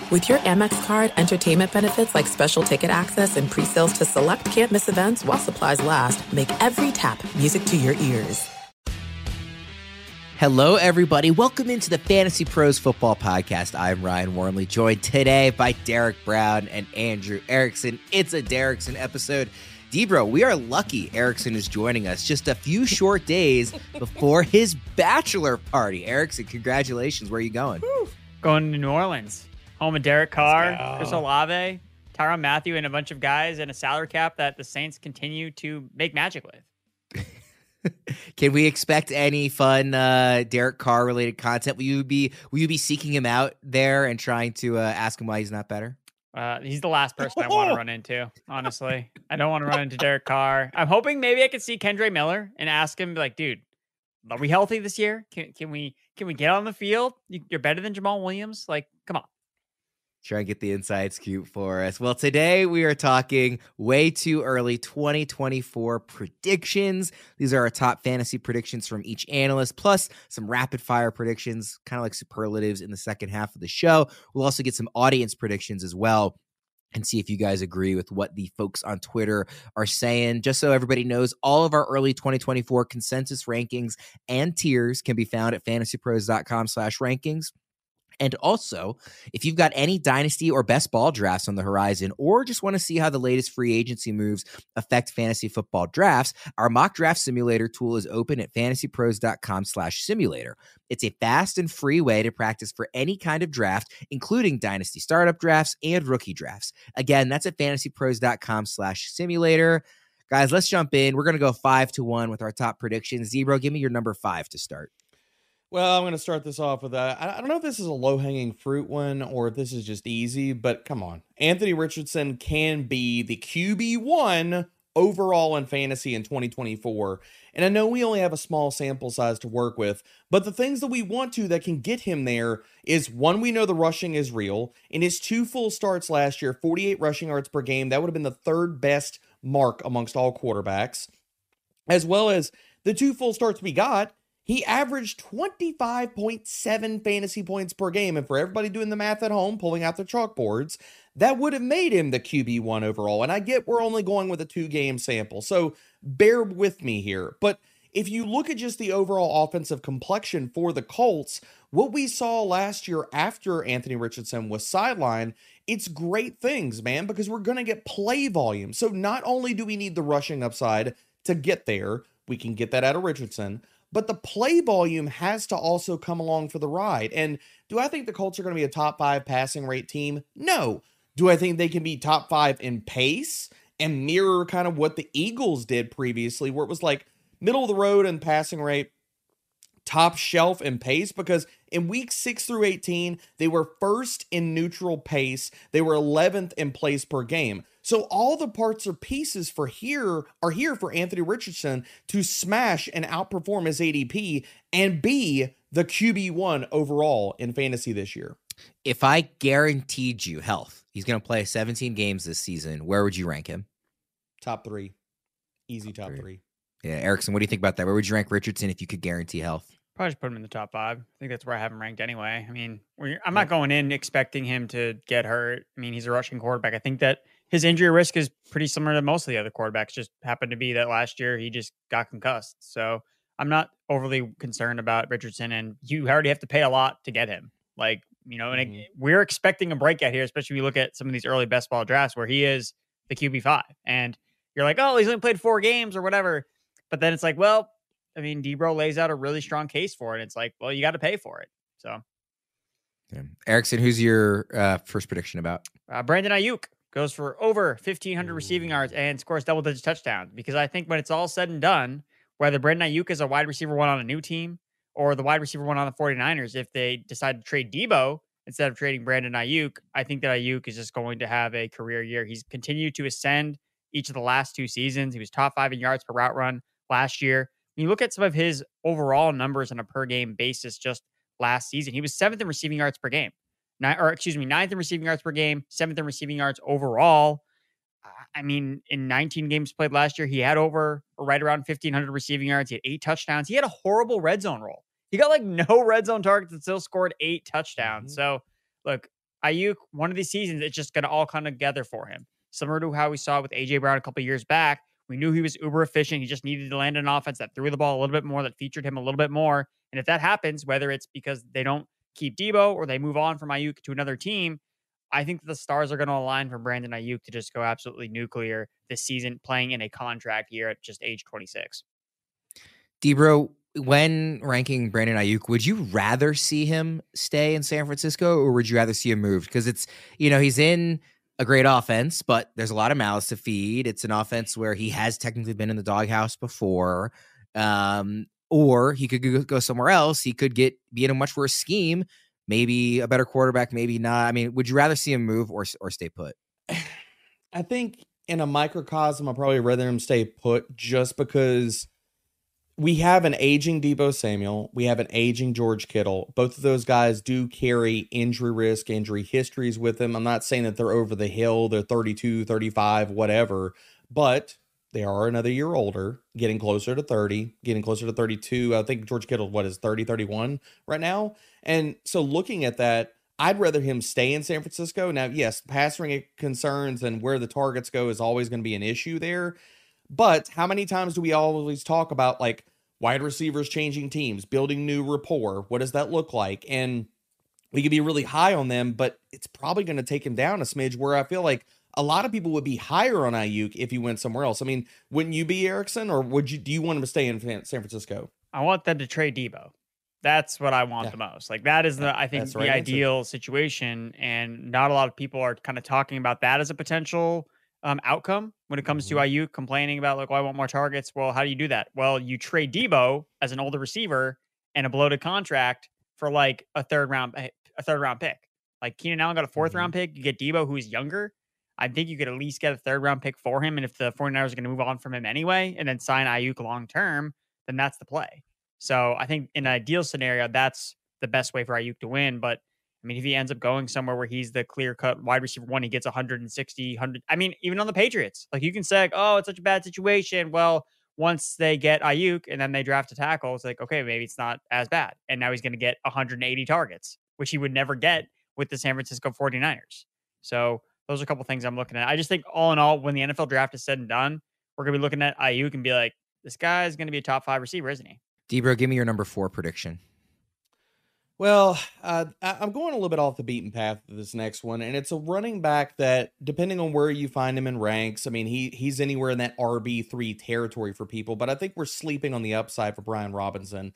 With your Amex card, entertainment benefits like special ticket access and pre-sales to select can't-miss events while supplies last make every tap music to your ears. Hello, everybody. Welcome into the Fantasy Pros Football Podcast. I'm Ryan Wormley, joined today by Derek Brown and Andrew Erickson. It's a Derrickson episode. Debro, we are lucky Erickson is joining us just a few short days before his bachelor party. Erickson, congratulations. Where are you going? Woo. Going to New Orleans. Home of Derek Carr, Chris Olave, Tyrann Mathieu, and a bunch of guys and a salary cap that the Saints continue to make magic with. Can we expect any fun Derek Carr related content? Will you be seeking him out there and trying to ask him why he's not better? He's the last person I want to run into, honestly. I don't want to run into Derek Carr. I'm hoping maybe I could see Kendre Miller and ask him, like, dude, are we healthy this year? Can we get on the field? You're better than Jamal Williams. Like, come on. Try and get the inside scoop for us. Well, today we are talking way too early 2024 predictions. These are our top fantasy predictions from each analyst, plus some rapid fire predictions, kind of like superlatives in the second half of the show. We'll also get some audience predictions as well and see if you guys agree with what the folks on Twitter are saying. Just so everybody knows, all of our early 2024 consensus rankings and tiers can be found at fantasypros.com/rankings. And also, if you've got any dynasty or best ball drafts on the horizon, or just want to see how the latest free agency moves affect fantasy football drafts, our mock draft simulator tool is open at fantasypros.com/simulator. It's a fast and free way to practice for any kind of draft, including dynasty startup drafts and rookie drafts. Again, that's at fantasypros.com/simulator. Guys, let's jump in. We're going to go 5-1 with our top predictions. Zebro, give me your number 5 to start. Well, I'm going to start this off with I don't know if this is a low-hanging fruit one or if this is just easy, but come on. Anthony Richardson can be the QB1 overall in fantasy in 2024. And I know we only have a small sample size to work with, but the things that we want to that can get him there is, one, we know the rushing is real. In his 2 full starts last year, 48 rushing yards per game, that would have been the third best mark amongst all quarterbacks. As well as the 2 full starts we got, he averaged 25.7 fantasy points per game. And for everybody doing the math at home, pulling out their chalkboards, that would have made him the QB1 overall. And I get we're only going with a 2-game sample, so bear with me here. But if you look at just the overall offensive complexion for the Colts, what we saw last year after Anthony Richardson was sidelined, it's great things, man, because we're going to get play volume. So not only do we need the rushing upside to get there, we can get that out of Richardson, but the play volume has to also come along for the ride. And do I think the Colts are going to be a top 5 passing rate team? No. Do I think they can be top 5 in pace and mirror kind of what the Eagles did previously, where it was like middle of the road in passing rate, top shelf in pace? Because in weeks 6 through 18, they were first in neutral pace. They were 11th in place per game. So all the parts or pieces are here for Anthony Richardson to smash and outperform his ADP and be the QB1 overall in fantasy this year. If I guaranteed you health, he's going to play 17 games this season, where would you rank him? Top 3. Easy top 3. Yeah, Erickson, what do you think about that? Where would you rank Richardson if you could guarantee health? Probably just put him in the top 5. I think that's where I have him ranked anyway. I mean, I'm not going in expecting him to get hurt. I mean, he's a rushing quarterback. I think that his injury risk is pretty similar to most of the other quarterbacks. Just happened to be that last year he just got concussed. So I'm not overly concerned about Richardson, and you already have to pay a lot to get him. Like, you know, and we're expecting a breakout here, especially when you look at some of these early best ball drafts where he is the QB5. And you're like, oh, he's only played 4 games or whatever. But then it's like, well, I mean, Debro lays out a really strong case for it. It's like, well, you got to pay for it. So, yeah. Erickson, who's your first prediction about? Brandon Ayuk goes for over 1,500 receiving yards and scores double-digit touchdowns. Because I think when it's all said and done, whether Brandon Ayuk is a wide receiver 1 on a new team or the wide receiver 1 on the 49ers, if they decide to trade Debo instead of trading Brandon Ayuk, I think that Ayuk is just going to have a career year. He's continued to ascend each of the last 2 seasons. He was top 5 in yards per route run last year. When you look at some of his overall numbers on a per game basis just last season, he was 7th in receiving yards per game. 9th in receiving yards per game, 7th in receiving yards overall. I mean, in 19 games played last year, he had over or right around 1,500 receiving yards. He had 8 touchdowns. He had a horrible red zone role. He got like no red zone targets and still scored 8 touchdowns. So look, Ayuk, one of these seasons, it's just going to all come together for him. Similar to how we saw with AJ Brown a couple years back. We knew he was uber efficient. He just needed to land an offense that threw the ball a little bit more, that featured him a little bit more. And if that happens, whether it's because they don't keep Debo or they move on from Ayuk to another team, I think the stars are going to align for Brandon Ayuk to just go absolutely nuclear this season, playing in a contract year at just age 26. Debro, when ranking Brandon Ayuk, would you rather see him stay in San Francisco or would you rather see him moved? Because it's, he's in a great offense, but there's a lot of mouths to feed. It's an offense where he has technically been in the doghouse before. Or he could go somewhere else. He could be in a much worse scheme, maybe a better quarterback, maybe not. I mean, would you rather see him move or stay put? I think in a microcosm, I'd probably rather him stay put just because we have an aging Deebo Samuel. We have an aging George Kittle. Both of those guys do carry injury risk, injury histories with them. I'm not saying that they're over the hill. They're 32, 35, whatever, but they are another year older, getting closer to 30, getting closer to 32. I think George Kittle, is 30, 31 right now? And so looking at that, I'd rather him stay in San Francisco. Now, yes, passing concerns and where the targets go is always going to be an issue there. But how many times do we always talk about like wide receivers changing teams, building new rapport? What does that look like? And we could be really high on them, but it's probably going to take him down a smidge where I feel like a lot of people would be higher on Ayuk if he went somewhere else. I mean, wouldn't you be, Erickson, or do you want him to stay in San Francisco? I want them to trade Debo. That's what I want the most. Like that is I think the ideal situation. And not a lot of people are kind of talking about that as a potential outcome when it comes to Ayuk complaining about like, I want more targets. Well, how do you do that? Well, you trade Debo as an older receiver and a bloated contract for like a third round pick. Like Keenan Allen got a fourth round pick. You get Debo, who's younger. I think you could at least get a third round pick for him. And if the 49ers are going to move on from him anyway, and then sign Ayuk long term, then that's the play. So I think in an ideal scenario, that's the best way for Ayuk to win. But I mean, if he ends up going somewhere where he's the clear cut wide receiver one, he gets 160, 100. I mean, even on the Patriots, like you can say, oh, it's such a bad situation. Well, once they get Ayuk and then they draft a tackle, it's like, okay, maybe it's not as bad. And now he's going to get 180 targets, which he would never get with the San Francisco 49ers. So those are a couple things I'm looking at. I just think all in all, when the NFL draft is said and done, we're going to be looking at Ayuk and be like, this guy is going to be a top 5 receiver, isn't he? Debro, give me your number 4 prediction. Well, I'm going a little bit off the beaten path of this next one, and it's a running back that, depending on where you find him in ranks, I mean, he's anywhere in that RB3 territory for people, but I think we're sleeping on the upside for Brian Robinson.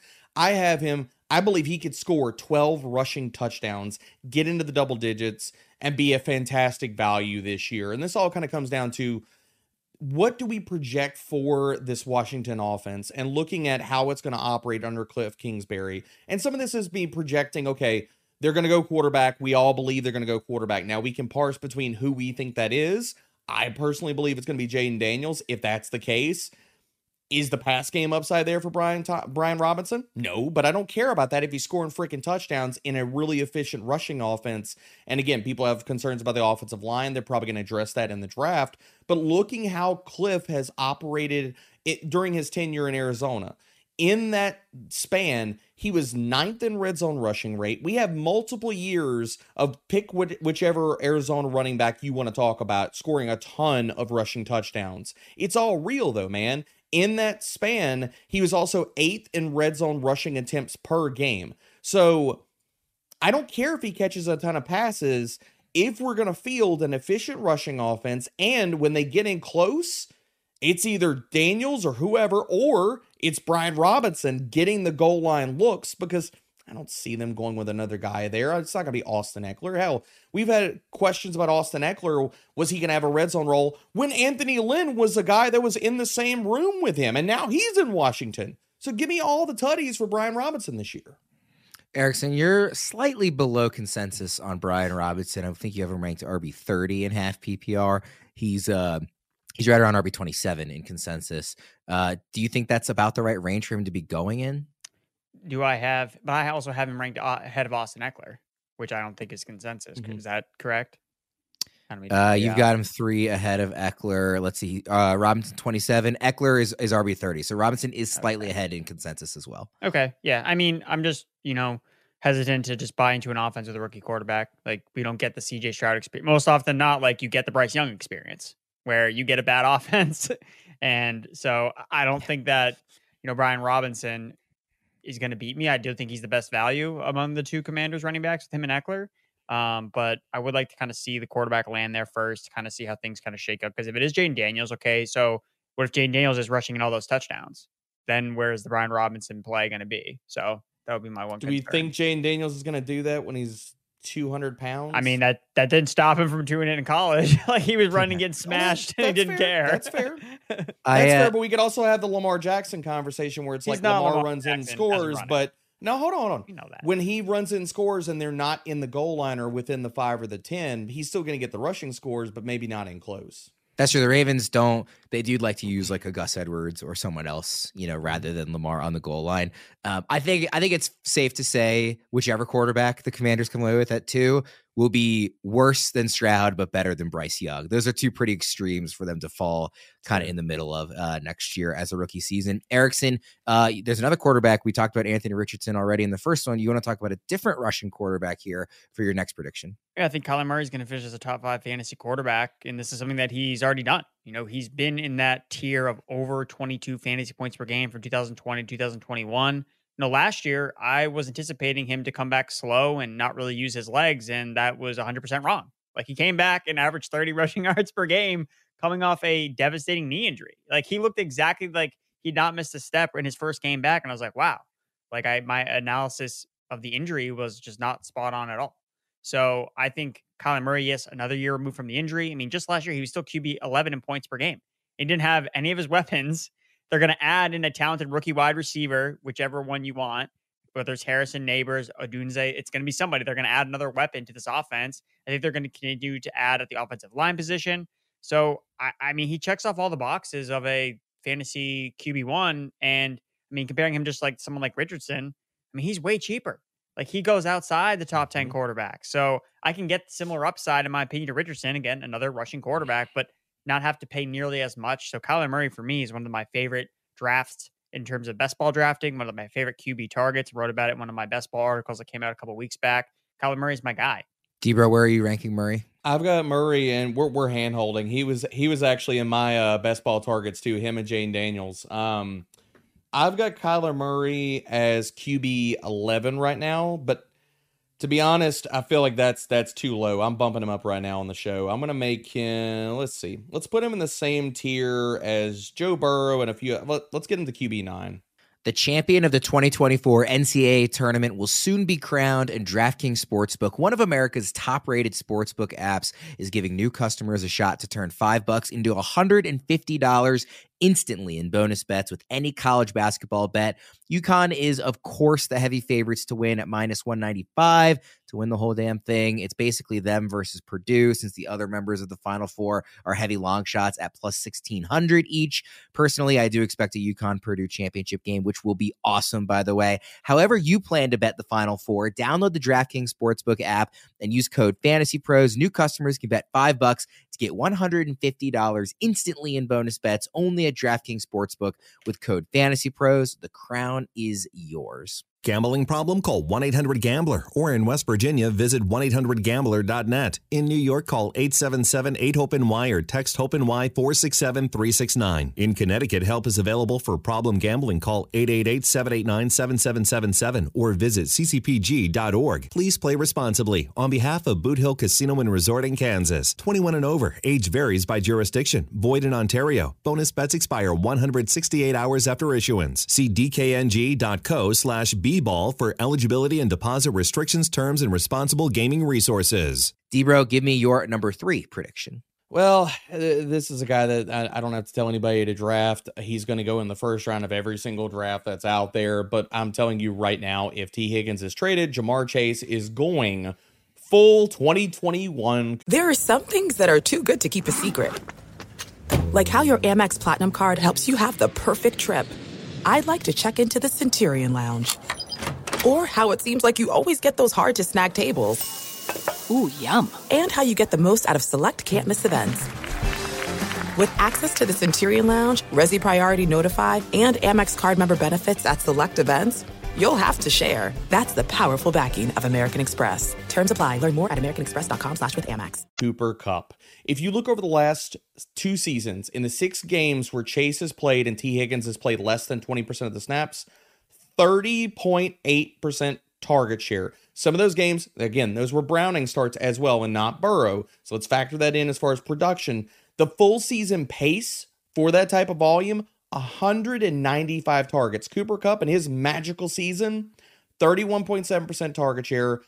I believe he could score 12 rushing touchdowns, get into the double digits, and be a fantastic value this year. And this all kind of comes down to, what do we project for this Washington offense and looking at how it's going to operate under Cliff Kingsbury? And some of this is me projecting, okay, they're going to go quarterback. We all believe they're going to go quarterback. Now we can parse between who we think that is. I personally believe it's going to be Jaden Daniels. If that's the case, is the pass game upside there for Brian Robinson? No, but I don't care about that if he's scoring freaking touchdowns in a really efficient rushing offense. And again, people have concerns about the offensive line. They're probably going to address that in the draft. But looking how Cliff has operated during his tenure in Arizona, in that span, he was 9th in red zone rushing rate. We have multiple years of pick whichever Arizona running back you want to talk about, scoring a ton of rushing touchdowns. It's all real though, man. In that span, he was also 8th in red zone rushing attempts per game. So I don't care if he catches a ton of passes. If we're going to field an efficient rushing offense, and when they get in close, it's either Daniels or whoever, or it's Brian Robinson getting the goal line looks, because I don't see them going with another guy there. It's not going to be Austin Eckler. Hell, we've had questions about Austin Eckler. Was he going to have a red zone role when Anthony Lynn was the guy that was in the same room with him, and now he's in Washington? So give me all the tutties for Brian Robinson this year. Erickson, you're slightly below consensus on Brian Robinson. I think you have him ranked RB30 in half PPR. He's right around RB27 in consensus. Do you think that's about the right range for him to be going in? But I also have him ranked ahead of Austin Eckler, which I don't think is consensus. Is that correct? You've got him 3 ahead of Eckler. Let's see. Robinson 27. Eckler is RB30. So Robinson is slightly ahead in consensus as well. Okay. Yeah. I mean, I'm just, hesitant to just buy into an offense with a rookie quarterback. Like, we don't get the CJ Stroud experience. Most often not, like, you get the Bryce Young experience where you get a bad offense. And so I don't think that, Brian Robinson is going to beat me. I do think he's the best value among the two Commanders running backs with him and Eckler. But I would like to kind of see the quarterback land there first, kind of see how things kind of shake up. Because if it is Jaden Daniels, okay, so what if Jaden Daniels is rushing in all those touchdowns? Then where's the Brian Robinson play going to be? So that would be my one concern. Do we think Jaden Daniels is going to do that when he's 200 pounds? I mean, that didn't stop him from doing it in college. Like, he was running, getting smashed, and he didn't care. That's fair. That's fair, but we could also have the Lamar Jackson conversation where it's like Lamar runs in and scores, but no, hold on. You know that. When he runs in scores and they're not in the goal line or within the 5 or the 10, he's still going to get the rushing scores, but maybe not in close. That's true. The Ravens they do like to use like a Gus Edwards or someone else, rather than Lamar on the goal line. I think it's safe to say whichever quarterback the Commanders come away with at 2 will be worse than Stroud, but better than Bryce Young. Those are two pretty extremes for them to fall kind of in the middle of next year as a rookie season. Erickson, there's another quarterback. We talked about Anthony Richardson already in the first one. You want to talk about a different Russian quarterback here for your next prediction? Yeah, I think Kyler Murray is going to finish as a top 5 fantasy quarterback, and this is something that he's already done. He's been in that tier of over 22 fantasy points per game from 2020 to 2021. Last year, I was anticipating him to come back slow and not really use his legs, and that was 100% wrong. Like, he came back and averaged 30 rushing yards per game coming off a devastating knee injury. Like, he looked exactly like he'd not missed a step in his first game back, and I was like, wow. Like, my analysis of the injury was just not spot on at all. So I think Kyler Murray, yes, another year removed from the injury. I mean, just last year, he was still QB 11 in points per game. He didn't have any of his weapons. They're going to add in a talented rookie wide receiver, whichever one you want, whether it's Harrison, Neighbors, Odunze. It's going to be somebody. They're going to add another weapon to this offense. I think they're going to continue to add at the offensive line position. So, I mean, he checks off all the boxes of a fantasy QB1. And, I mean, comparing him just like someone like Richardson, I mean, he's way cheaper. Like, he goes outside the top 10 quarterbacks. So, I can get similar upside, in my opinion, to Richardson. Again, another rushing quarterback, but not have to pay nearly as much. So Kyler Murray for me is one of my favorite drafts in terms of best ball drafting, one of my favorite QB targets. Wrote about it in one of my best ball articles that came out a couple weeks back. Kyler Murray is my guy. Debro, where are you ranking Murray? I've got Murray, and we're hand holding. He was actually in my best ball targets too. Him and Jaden Daniels. I've got Kyler Murray as QB 11 right now, but to be honest, I feel like that's too low. I'm bumping him up right now on the show. I'm going to make him, let's put him in the same tier as Joe Burrow and a few. Let's get him to QB 9. The champion of the 2024 NCAA tournament will soon be crowned, and DraftKings Sportsbook, one of America's top-rated sportsbook apps, is giving new customers a shot to turn $5 into $150 instantly in bonus bets with any college basketball bet. UConn is, of course, the heavy favorites to win at -195 to win the whole damn thing. It's basically them versus Purdue, since the other members of the Final Four are heavy long shots at +1,600 each. Personally, I do expect a UConn-Purdue championship game, which will be awesome, by the way. However you plan to bet the Final Four, download the DraftKings Sportsbook app and use code FANTASYPROS. New customers can bet $5 to get $150 instantly in bonus bets only at DraftKings Sportsbook with code FANTASYPROS. The crown is yours. Gambling problem? Call 1-800-GAMBLER. Or in West Virginia, visit 1-800-GAMBLER.net. In New York, call 877-8-HOPE-NY or text HOPE-NY 467-369. In Connecticut, help is available for problem gambling. Call 888-789-7777 or visit ccpg.org. Please play responsibly. On behalf of Boot Hill Casino and Resort in Kansas. 21 and over. Age varies by jurisdiction. Void in Ontario. Bonus bets expire 168 hours after issuance. See dkng.co/B ball for eligibility and deposit restrictions, terms, and responsible gaming resources. Debro, give me your number 3 prediction. Well, this is a guy that I don't have to tell anybody to draft. He's going to go in the first round of every single draft that's out there. But I'm telling you right now, if T. Higgins is traded, Jamar Chase is going full 2021. There are some things that are too good to keep a secret. Like how your Amex Platinum card helps you have the perfect trip. I'd like to check into the Centurion Lounge. Or how it seems like you always get those hard-to-snag tables. Ooh, yum. And how you get the most out of select can't-miss events. With access to the Centurion Lounge, Resi Priority Notified, and Amex card member benefits at select events, you'll have to share. That's the powerful backing of American Express. Terms apply. Learn more at americanexpress.com/withAmex. Cooper Kupp. If you look over the last 2 seasons, in the 6 games where Chase has played and T. Higgins has played less than 20% of the snaps, 30.8% target share. Some of those games, again, those were Browning starts as well and not Burrow. So let's factor that in as far as production. The full season pace for that type of volume, 195 targets. Cooper Kupp in his magical season, 31.7% target share,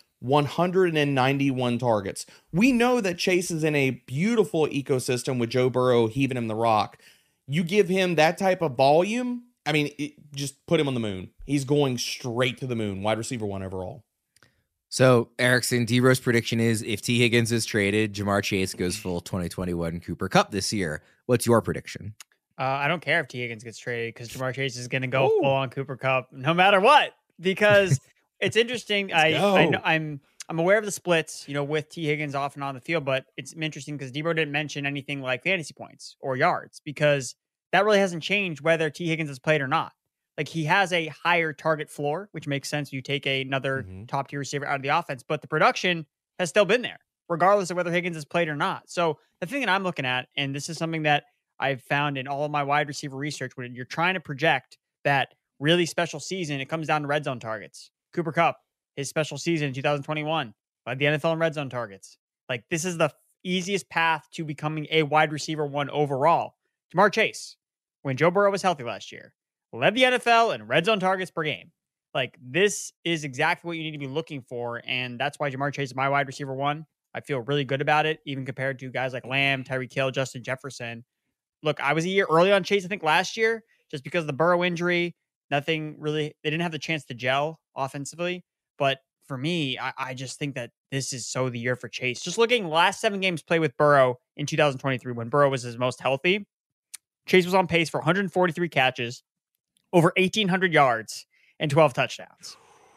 191 targets. We know that Chase is in a beautiful ecosystem with Joe Burrow heaving him the rock. You give him that type of volume, I mean, just put him on the moon. He's going straight to the moon, wide receiver 1 overall. So, Erickson, D-Rose prediction is if T. Higgins is traded, Jamar Chase goes full 2021 Cooper Kupp this year. What's your prediction? I don't care if T. Higgins gets traded because Jamar Chase is going to go full on Cooper Kupp no matter what. Because it's interesting. I'm aware of the splits, with T. Higgins off and on the field, but it's interesting because Debo didn't mention anything like fantasy points or yards because that really hasn't changed whether T. Higgins has played or not. Like he has a higher target floor, which makes sense. You take another top tier receiver out of the offense, but the production has still been there, regardless of whether Higgins has played or not. So the thing that I'm looking at, and this is something that I've found in all of my wide receiver research, when you're trying to project that really special season, it comes down to red zone targets. Cooper Kupp, his special season in 2021, led the NFL in red zone targets. Like this is the easiest path to becoming a wide receiver 1 overall. Jamar Chase, when Joe Burrow was healthy last year, led the NFL in red zone targets per game. Like this is exactly what you need to be looking for. And that's why Jamar Chase is my wide receiver 1. I feel really good about it, even compared to guys like Lamb, Tyreek Hill, Justin Jefferson. Look, I was a year early on Chase, I think last year, just because of the Burrow injury, nothing really, they didn't have the chance to gel offensively. But for me, I just think that this is so the year for Chase. Just looking last 7 games played with Burrow in 2023, when Burrow was his most healthy, Chase was on pace for 143 catches, over 1,800 yards, and 12 touchdowns.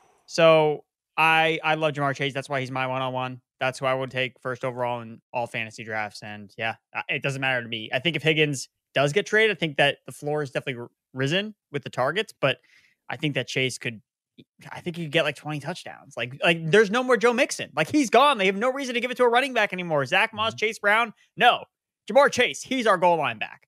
So I love Jamar Chase. That's why he's my one-on-one. That's who I would take first overall in all fantasy drafts. And yeah, it doesn't matter to me. I think if Higgins does get traded, I think that the floor is definitely risen with the targets, but I think that Chase he could get like 20 touchdowns. Like there's no more Joe Mixon. Like he's gone. They have no reason to give it to a running back anymore. Zach Moss, Chase Brown. No, Jamar Chase. He's our goal line back.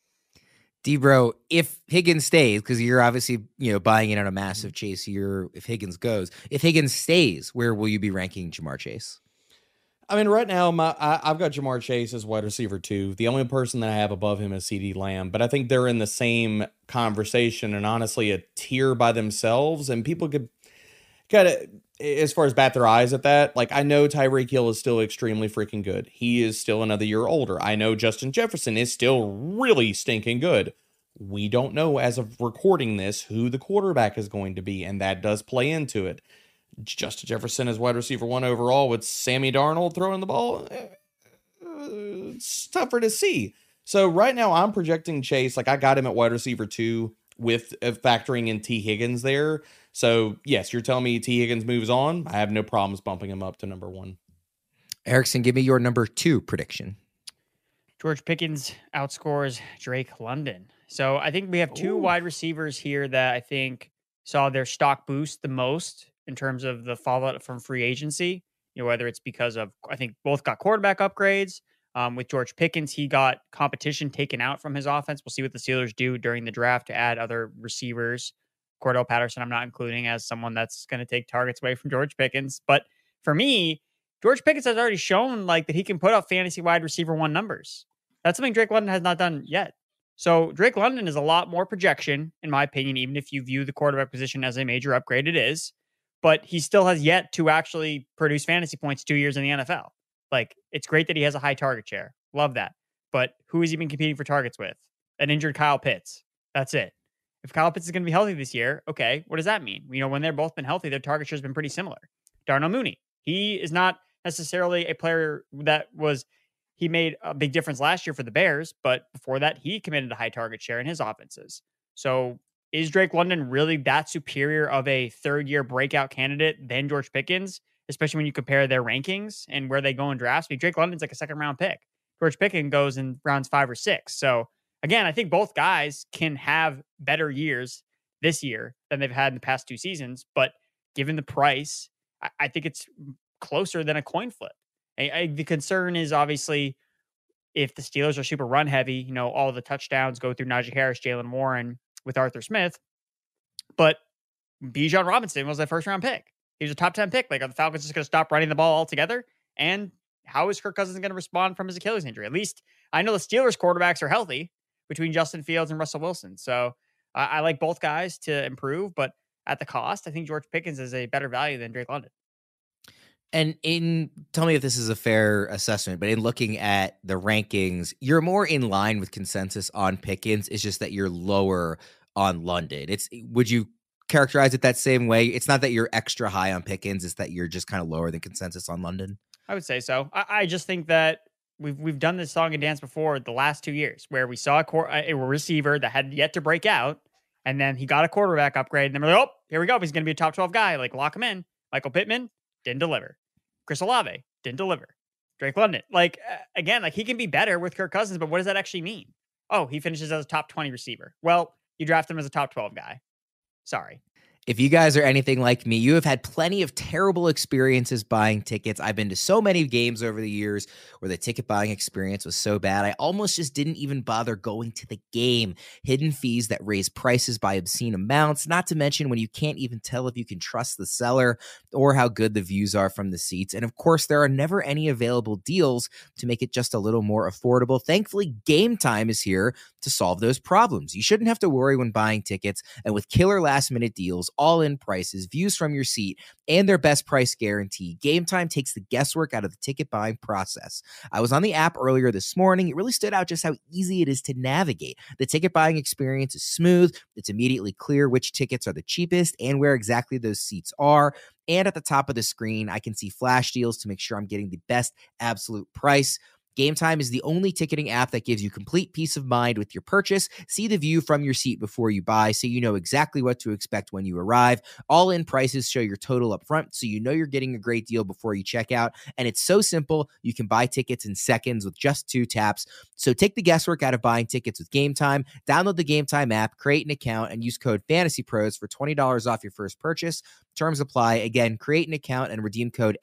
D-Bro, if Higgins stays, because you're obviously, buying in on a massive Chase here if Higgins goes. If Higgins stays, where will you be ranking Jamar Chase? I mean, right now, I've got Jamar Chase as wide receiver 2. The only person that I have above him is CeeDee Lamb, but I think they're in the same conversation and honestly a tier by themselves. And people could kind of, as far as bat their eyes at that, like I know Tyreek Hill is still extremely freaking good. He is still another year older. I know Justin Jefferson is still really stinking good. We don't know as of recording this who the quarterback is going to be, and that does play into it. Justin Jefferson as wide receiver 1 overall with Sammy Darnold throwing the ball. It's tougher to see. So right now I'm projecting Chase. Like I got him at wide receiver 2 with factoring in T. Higgins there. So yes, you're telling me T. Higgins moves on. I have no problems bumping him up to number 1. Erickson, give me your number 2 prediction. George Pickens outscores Drake London. So I think we have 2 wide receivers here that I think saw their stock boost the most in terms of the fallout from free agency, whether it's because of, I think both got quarterback upgrades. With George Pickens, he got competition taken out from his offense. We'll see what the Steelers do during the draft to add other receivers. Cordell Patterson, I'm not including as someone that's going to take targets away from George Pickens. But for me, George Pickens has already shown that he can put up fantasy wide receiver 1 numbers. That's something Drake London has not done yet. So Drake London is a lot more projection, in my opinion, even if you view the quarterback position as a major upgrade, it is. But he still has yet to actually produce fantasy points 2 years in the NFL. It's great that he has a high target share. Love that. But who has he been competing for targets with? An injured Kyle Pitts. That's it. If Kyle Pitts is going to be healthy this year, okay, what does that mean? When they're both been healthy, their target share has been pretty similar. Darnell Mooney. He is not necessarily a player he made a big difference last year for the Bears, but before that, he committed a high target share in his offenses. So is Drake London really that superior of a 3rd-year breakout candidate than George Pickens, especially when you compare their rankings and where they go in drafts? Drake London's like a 2nd-round pick. George Pickens goes in rounds 5 or 6. So again, I think both guys can have better years this year than they've had in the past 2 seasons. But given the price, I think it's closer than a coin flip. The concern is obviously if the Steelers are super run heavy, all the touchdowns go through Najee Harris, Jalen Warren with Arthur Smith. But Bijan Robinson was a first round pick. He was a top 10 pick. Like, are the Falcons just going to stop running the ball altogether? And how is Kirk Cousins going to respond from his Achilles injury? At least I know the Steelers quarterbacks are healthy between Justin Fields and Russell Wilson. So I like both guys to improve, but at the cost, I think George Pickens is a better value than Drake London. And tell me if this is a fair assessment, but in looking at the rankings, you're more in line with consensus on Pickens. It's just that you're lower on London. Would you characterize it that same way? It's not that you're extra high on Pickens, it's that you're just kind of lower than consensus on London. I would say so. I just think that we've done this song and dance before the last 2 years where we saw a receiver that had yet to break out, and then he got a quarterback upgrade, and then we're like, oh, here we go. He's going to be a top 12 guy. Like, lock him in. Michael Pittman didn't deliver. Chris Olave didn't deliver. Drake London. Like, again, like he can be better with Kirk Cousins, but what does that actually mean? Oh, he finishes as a top 20 receiver. Well, you draft him as a top 12 guy. Sorry. If you guys are anything like me, you have had plenty of terrible experiences buying tickets. I've been to so many games over the years where the ticket buying experience was so bad, I almost just didn't even bother going to the game. Hidden fees that raise prices by obscene amounts, not to mention when you can't even tell if you can trust the seller or how good the views are from the seats. And of course, there are never any available deals to make it just a little more affordable. Thankfully, Game Time is here to solve those problems. You shouldn't have to worry when buying tickets, and with killer last-minute deals, all-in prices, views from your seat, and their best price guarantee, Game Time takes the guesswork out of the ticket buying process. I was on the app earlier this morning. It really stood out just how easy it is to navigate. The ticket buying experience is smooth. It's immediately clear which tickets are the cheapest and where exactly those seats are. And at the top of the screen, I can see flash deals to make sure I'm getting the best absolute price. Game Time is the only ticketing app that gives you complete peace of mind with your purchase. See the view from your seat before you buy, so you know exactly what to expect when you arrive. All-in prices show your total up front, so you know you're getting a great deal before you check out. And it's so simple, you can buy tickets in seconds with just 2 taps. So take the guesswork out of buying tickets with Game Time. Download the Game Time app, create an account, and use code FANTASYPROS for $20 off your first purchase. Terms apply. Again, create an account and redeem code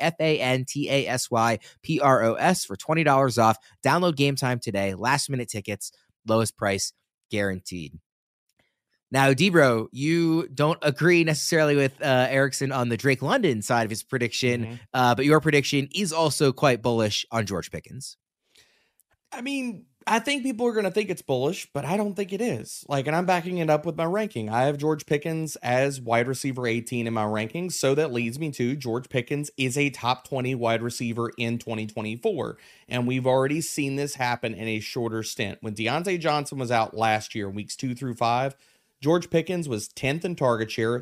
FANTASYPROS for $20 off. Download Game Time today. Last minute tickets, lowest price guaranteed. Now, Debro, you don't agree necessarily with Erickson on the Drake London side of his prediction, but your prediction is also quite bullish on George Pickens. I mean, I think people are going to think it's bullish, but I don't think it is. And I'm backing it up with my ranking. I have George Pickens as wide receiver 18 in my rankings, so that leads me to George Pickens is a top 20 wide receiver in 2024, and we've already seen this happen in a shorter stint. When Deontay Johnson was out last year, weeks 2 through 5, George Pickens was 10th in target share,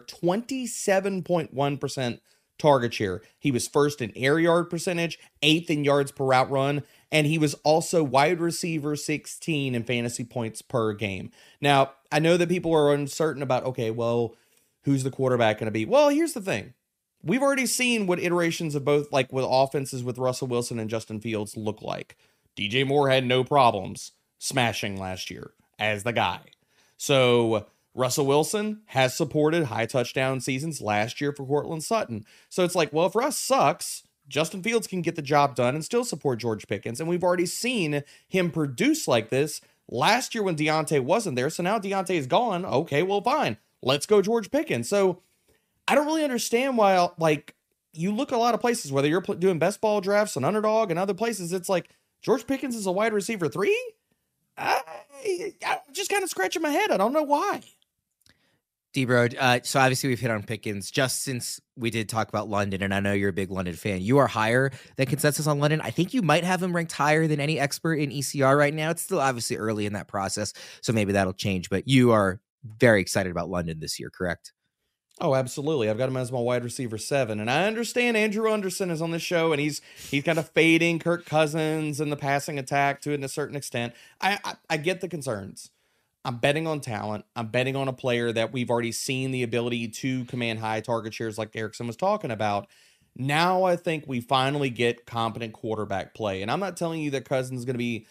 27.1% target share. He was first in air yard percentage, 8th in yards per route run, and he was also wide receiver 16 in fantasy points per game. Now, I know that people are uncertain about, okay, well, who's the quarterback going to be? Well, here's the thing. We've already seen what iterations of both, with offenses with Russell Wilson and Justin Fields look like. DJ Moore had no problems smashing last year as the guy. So Russell Wilson has supported high touchdown seasons last year for Courtland Sutton. So it's like, well, if Russ sucks, Justin Fields can get the job done and still support George Pickens. And we've already seen him produce like this last year when Deontay wasn't there. So now Deontay is gone. Okay, well, fine. Let's go George Pickens. So I don't really understand why, you look at a lot of places, whether you're doing best ball drafts on Underdog and other places, it's like George Pickens is a wide receiver 3? I'm just kind of scratching my head. I don't know why. Debro, so obviously we've hit on Pickens just since we did talk about London, and I know you're a big London fan. You are higher than consensus on London. I think you might have him ranked higher than any expert in ECR right now. It's still obviously early in that process, so maybe that'll change, but you are very excited about London this year, correct? Oh, absolutely. I've got him as my wide receiver 7, and I understand Andrew Anderson is on this show, and he's kind of fading Kirk Cousins and the passing attack to a certain extent. I get the concerns. I'm betting on talent. I'm betting on a player that we've already seen the ability to command high target shares like Erickson was talking about. Now I think we finally get competent quarterback play. And I'm not telling you that Cousins is going to be,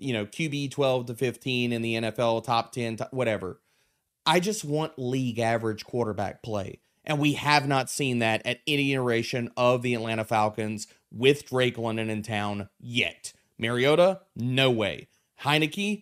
QB 12 to 15 in the NFL, top 10, whatever. I just want league average quarterback play. And we have not seen that at any iteration of the Atlanta Falcons with Drake London in town yet. Mariota, no way. Heineke,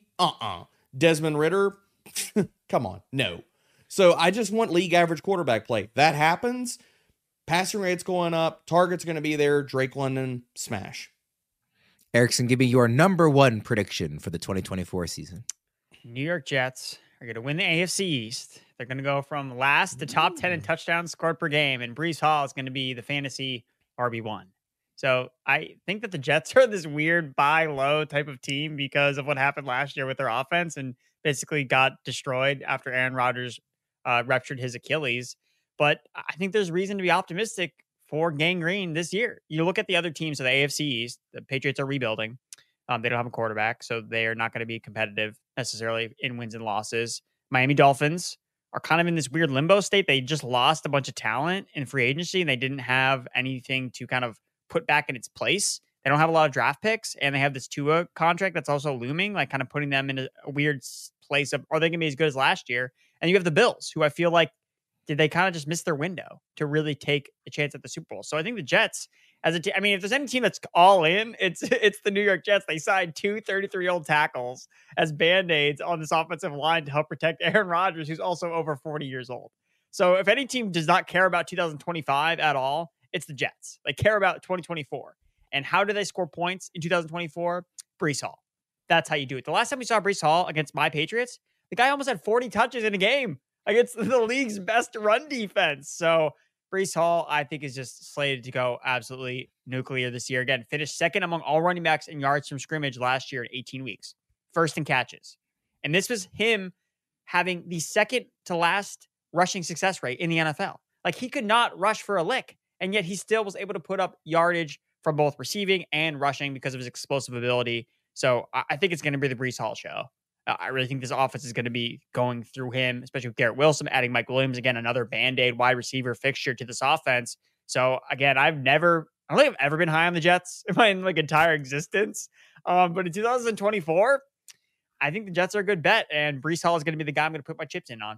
Desmond Ridder, come on, no. So I just want league average quarterback play. That happens. Passing rate's going up. Target's going to be there. Drake London, smash. Erickson, give me your number one prediction for the 2024 season. New York Jets are going to win the AFC East. They're going to go from last to top 10 in touchdowns scored per game, and Breece Hall is going to be the fantasy RB1. So I think that the Jets are this weird buy low type of team because of what happened last year with their offense and basically got destroyed after Aaron Rodgers ruptured his Achilles. But I think there's reason to be optimistic for Gang Green this year. You look at the other teams of the AFC East, the Patriots are rebuilding. They don't have a quarterback, so they are not going to be competitive necessarily in wins and losses. Miami Dolphins are kind of in this weird limbo state. They just lost a bunch of talent in free agency, and they didn't have anything to kind of put back in its place. They don't have a lot of draft picks, and they have this Tua contract that's also looming, like kind of putting them in a weird place of, are they going to be as good as last year? And you have the Bills, who I feel like, did they kind of just miss their window to really take a chance at the Super Bowl? So I think the Jets, as a team, I mean, if there's any team that's all in, it's the New York Jets. They signed 2 33-year-old tackles as Band-Aids on this offensive line to help protect Aaron Rodgers, who's also over 40 years old. So if any team does not care about 2025 at all, it's the Jets. They care about 2024. And how do they score points in 2024? Breece Hall. That's how you do it. The last time we saw Breece Hall against my Patriots, the guy almost had 40 touches in a game against the league's best run defense. So Breece Hall, I think, is just slated to go absolutely nuclear this year. Again, finished second among all running backs in yards from scrimmage last year in 18 weeks. First in catches. And this was him having the second to last rushing success rate in the NFL. Like, he could not rush for a lick, and yet he still was able to put up yardage from both receiving and rushing because of his explosive ability. So I think it's going to be the Breece Hall show. I really think this offense is going to be going through him, especially with Garrett Wilson, adding Mike Williams, again, another Band-Aid wide receiver fixture to this offense. So again, I don't think I've ever been high on the Jets in my entire existence. But in 2024, I think the Jets are a good bet, and Breece Hall is going to be the guy I'm going to put my chips in on.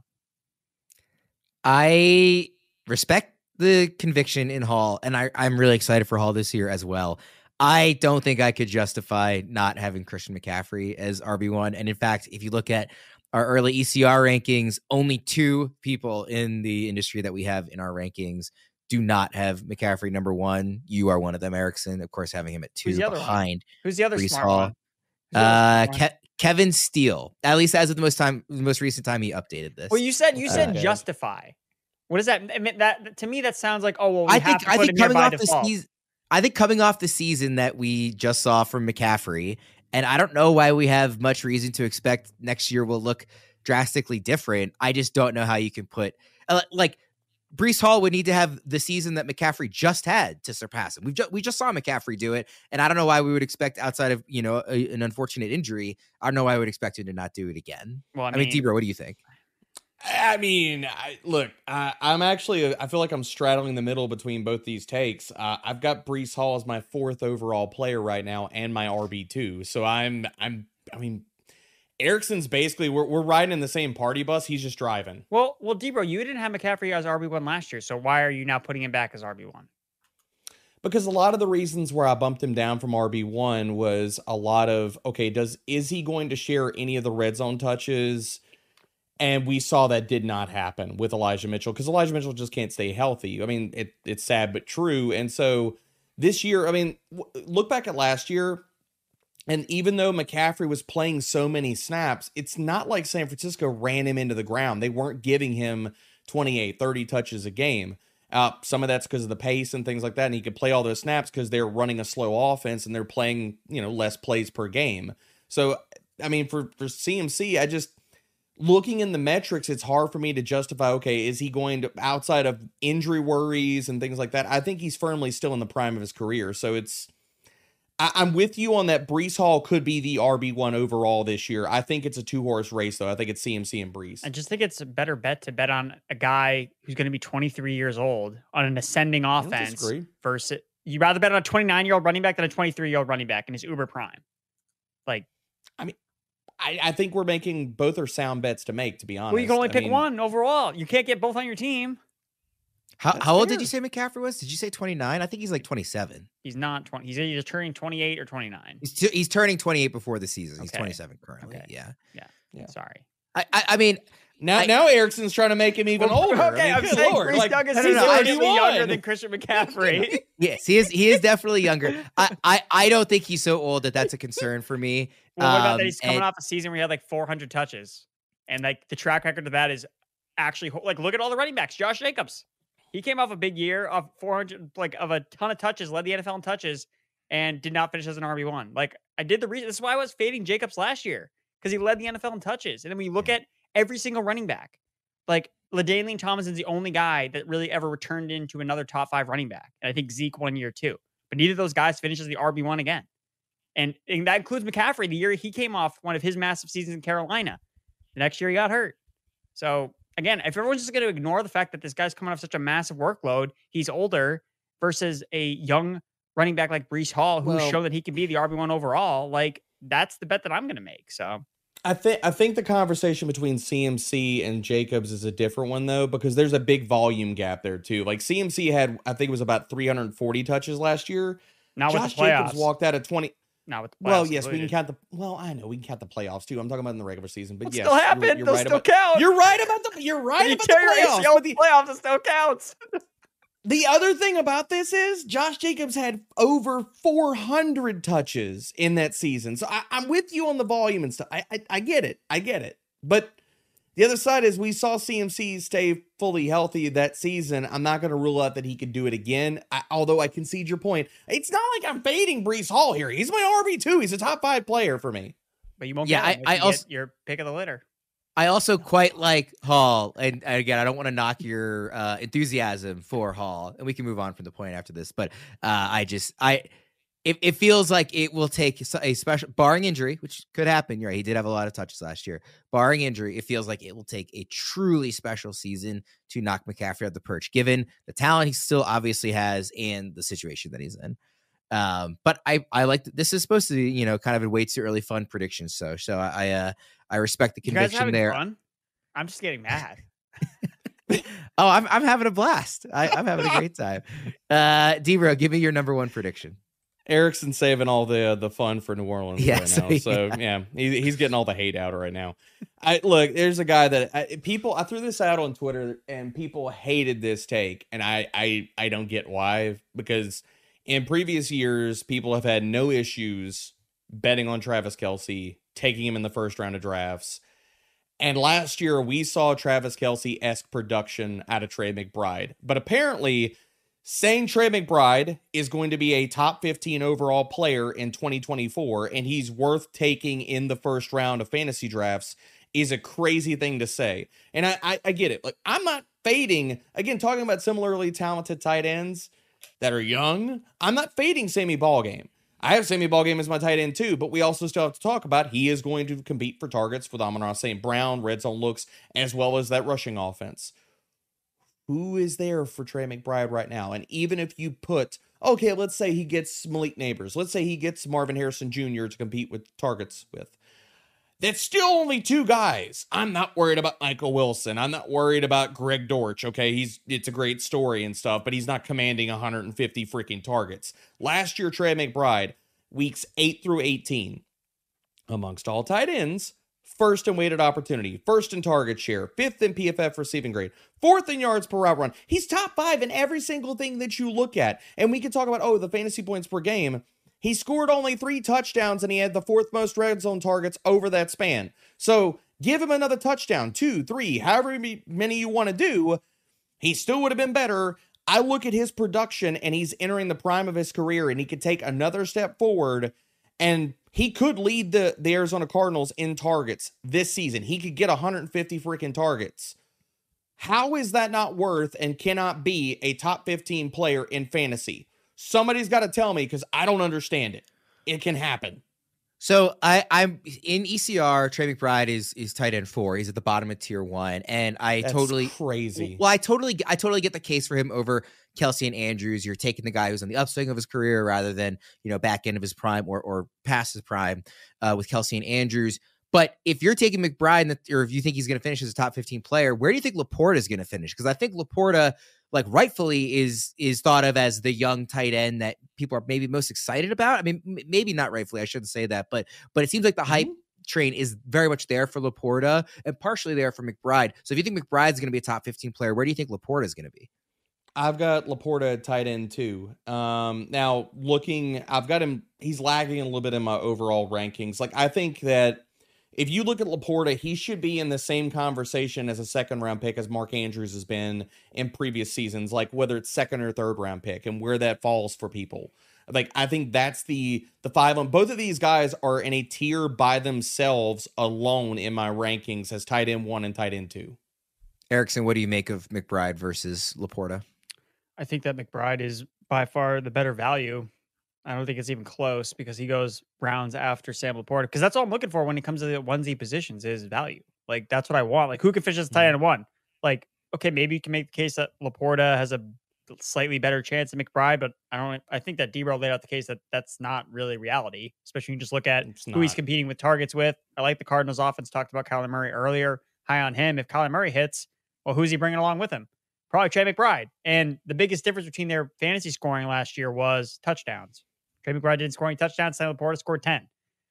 I respect the conviction in Hall, and I'm really excited for Hall this year as well. I don't think I could justify not having Christian McCaffrey as RB1. And in fact, if you look at our early ECR rankings, only 2 people in the industry that we have in our rankings do not have McCaffrey number 1. You are one of them, Erickson, of course, having him at 2 behind. Who's the other Breece smart Hall. one? Kevin Steele, at least as of the most recent time he updated this. Well, you said justify. What does that mean? That to me, that sounds like, oh, well, I think coming off default. the season, I think coming off the season that we just saw from McCaffrey, and I don't know why we have much reason to expect next year will look drastically different. I just don't know how you can put like Breece Hall would need to have the season that McCaffrey just had to surpass him. We just saw McCaffrey do it, and I don't know why we would expect, outside of an unfortunate injury, I don't know why I would expect him to not do it again. Well, I mean, Debra, what do you think? I mean, I feel like I'm straddling the middle between both these takes. I've got Breece Hall as my 4th overall player right now and my RB2. So I mean, Erickson's basically, we're riding in the same party bus. He's just driving. Well, Debra, you didn't have McCaffrey as RB1 last year. So why are you now putting him back as RB1? Because a lot of the reasons where I bumped him down from RB1 was a lot of, okay, is he going to share any of the red zone touches? And we saw that did not happen with Elijah Mitchell, because Elijah Mitchell just can't stay healthy. I mean, it's sad but true. And so this year, I mean, look back at last year, and even though McCaffrey was playing so many snaps, it's not like San Francisco ran him into the ground. They weren't giving him 28, 30 touches a game. Some of that's because of the pace and things like that, and he could play all those snaps because they're running a slow offense and they're playing, less plays per game. So, I mean, for CMC, looking in the metrics, it's hard for me to justify, okay, is he going to, outside of injury worries and things like that, I think he's firmly still in the prime of his career. So I'm with you on that. Breece Hall could be the RB1 overall this year. I think it's a 2-horse race, though. I think it's CMC and Breece. I just think it's a better bet to bet on a guy who's going to be 23 years old on an ascending offense versus you'd rather bet on a 29-year-old running back than a 23-year-old running back in his uber prime. Like, I mean, I think we're making both are sound bets to make, to be honest. Well, you can only pick one overall. You can't get both on your team. How old did you say McCaffrey was? Did you say 29? I think he's like 27. He's not 20. He's either turning 28 or 29. He's turning 28 before the season. He's Okay. 27 currently. Okay. Yeah. Sorry. I mean, now Erickson's trying to make him even older. Okay, I'm saying Breece Douglas is significantly younger than Christian McCaffrey. Yes, he is definitely younger. I don't think he's so old that that's a concern for me. Well, what about that he's coming off a season where he had like 400 touches, and like the track record of that is actually like look at all the running backs. Josh Jacobs, he came off a big year of 400, like of a ton of touches, led the NFL in touches, and did not finish as an RB1. Like I did the reason. This is why I was fading Jacobs last year because he led the NFL in touches. And then when you look at every single running back, like LaDainian Tomlinson's the only guy that really ever returned into another top 5 running back. And I think Zeke 1 year too, but neither of those guys finishes the RB1 again. And that includes McCaffrey. The year he came off one of his massive seasons in Carolina, the next year he got hurt. So again, if everyone's just going to ignore the fact that this guy's coming off such a massive workload, he's older versus a young running back like Breece Hall, who's shown that he can be the RB1 overall, like that's the bet that I'm going to make. So I think the conversation between CMC and Jacobs is a different one though, because there's a big volume gap there too. Like CMC had, I think it was about 340 touches last year. Not with Josh the playoffs. Jacobs walked out at 20. Not with the playoffs. Well, yes, included. we can count I know we can count the playoffs too. I'm talking about in the regular season, but It'll yes, still happen. They'll still count. You're right about the playoffs. But the playoffs, it still counts. The other thing about this is Josh Jacobs had over 400 touches in that season. So I'm with you on the volume and stuff. I get it. But the other side is we saw CMC stay fully healthy that season. I'm not going to rule out that he could do it again. Although I concede your point. It's not like I'm fading Breece Hall here. He's my RB2. He's a top 5 player for me. But you won't Yeah, get him if you get your pick of the litter. I also quite like Hall, and again, I don't want to knock your enthusiasm for Hall, and we can move on from the point after this. But it feels like it will take a special, barring injury, which could happen. You're right, he did have a lot of touches last year. Barring injury, it feels like it will take a truly special season to knock McCaffrey off the perch, given the talent he still obviously has and the situation that he's in. But I like this is supposed to be, kind of a way too early fun prediction. So I respect the conviction there. Fun? I'm just getting mad. Oh, I'm having a blast. I'm having a great time. D-Bro, give me your number 1 prediction. Erickson's saving all the fun for New Orleans right now. So yeah, he's getting all the hate out right now. Look, there's a guy that I threw this out on Twitter and people hated this take, and I don't get why, because in previous years people have had no issues betting on Travis Kelce, taking him in the first round of drafts. And last year we saw Travis Kelce-esque production out of Trey McBride. But apparently saying Trey McBride is going to be a top 15 overall player in 2024 and he's worth taking in the first round of fantasy drafts is a crazy thing to say. And I get it. Like, I'm not fading, again, talking about similarly talented tight ends that are young. I'm not fading Sammy Ballgame. I have Sammy Ballgame as my tight end too, but we also still have to talk about he is going to compete for targets with Amon-Ra St. Brown, red zone looks, as well as that rushing offense. Who is there for Trey McBride right now? And even if you put, okay, let's say he gets Malik Neighbors. Let's say he gets Marvin Harrison Jr. to compete with targets with. That's still only 2 guys. I'm not worried about Michael Wilson. I'm not worried about Greg Dortch. Okay, it's a great story and stuff, but he's not commanding 150 freaking targets. Last year, Trey McBride, weeks 8 through 18, amongst all tight ends, first in weighted opportunity, first in target share, 5th in PFF receiving grade, 4th in yards per route run. He's top 5 in every single thing that you look at. And we can talk about, the fantasy points per game. He scored only 3 touchdowns and he had the 4th most red zone targets over that span. So give him another touchdown, 2, 3, however many you want to do. He still would have been better. I look at his production and he's entering the prime of his career and he could take another step forward and he could lead the Arizona Cardinals in targets this season. He could get 150 freaking targets. How is that not worth and cannot be a top 15 player in fantasy? Somebody's got to tell me because I don't understand it. it can happen. So I'm in ECR. Trey McBride is tight end 4. He's at the bottom of tier 1, and That's crazy. Well, I totally get the case for him over Kelsey and Andrews. You're taking the guy who's on the upswing of his career rather than back end of his prime or past his prime with Kelsey and Andrews. But if you're taking McBride, or if you think he's going to finish as a top 15 player, where do you think Laporta is going to finish? Because I think Laporta, like, rightfully is thought of as the young tight end that people are maybe most excited about. I mean, maybe not rightfully, I shouldn't say that, but it seems like the hype train is very much there for Laporta and partially there for McBride. So if you think McBride's going to be a top 15 player, where do you think Laporta is going to be? I've got Laporta tight end 2. Now I've got him, he's lagging a little bit in my overall rankings. Like, I think that if you look at Laporta, he should be in the same conversation as a second round pick as Mark Andrews has been in previous seasons, like whether it's second or third round pick and where that falls for people. Like, I think that's the 5 on both of these guys are in a tier by themselves alone in my rankings as tight end 1 and tight end 2. Erickson, what do you make of McBride versus Laporta? I think that McBride is by far the better value. I don't think it's even close because he goes rounds after Sam Laporta. Because that's all I'm looking for when it comes to the onesie positions is value. Like, that's what I want. Like, who can finish as tight end 1? Like, okay, maybe you can make the case that Laporta has a slightly better chance than McBride, but I think that D-Bro laid out the case that that's not really reality, especially when you just look at who he's competing with targets with. I like the Cardinals offense, talked about Kyler Murray earlier, high on him. If Kyler Murray hits, well, who's he bringing along with him? Probably Trey McBride. And the biggest difference between their fantasy scoring last year was touchdowns. Trey McBride didn't score any touchdowns. Sam Laporta scored 10.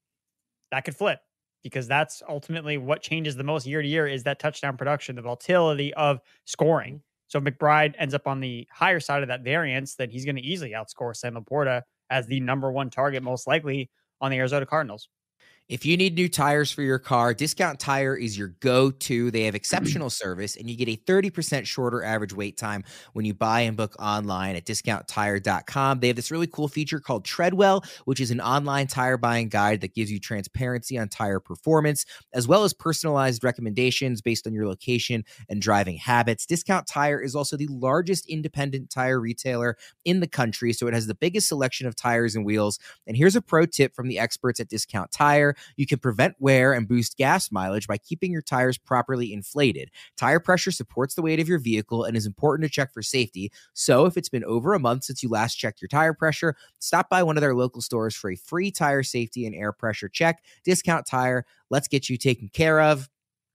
That could flip because that's ultimately what changes the most year to year is that touchdown production, the volatility of scoring. So if McBride ends up on the higher side of that variance, then he's going to easily outscore Sam Laporta as the number 1 target, most likely on the Arizona Cardinals. If you need new tires for your car, Discount Tire is your go-to. They have exceptional service, and you get a 30% shorter average wait time when you buy and book online at discounttire.com. They have this really cool feature called Treadwell, which is an online tire buying guide that gives you transparency on tire performance, as well as personalized recommendations based on your location and driving habits. Discount Tire is also the largest independent tire retailer in the country, so it has the biggest selection of tires and wheels. And here's a pro tip from the experts at Discount Tire. You can prevent wear and boost gas mileage by keeping your tires properly inflated. Tire pressure supports the weight of your vehicle and is important to check for safety. So if it's been over a month since you last checked your tire pressure, stop by one of their local stores for a free tire safety and air pressure check. Discount Tire, let's get you taken care of.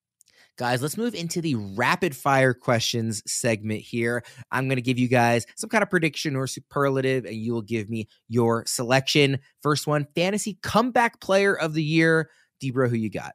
Guys, let's move into the rapid fire questions segment here. I'm going to give you guys some kind of prediction or superlative, and you will give me your selection. First one, fantasy comeback player of the year. D-Bro, who you got?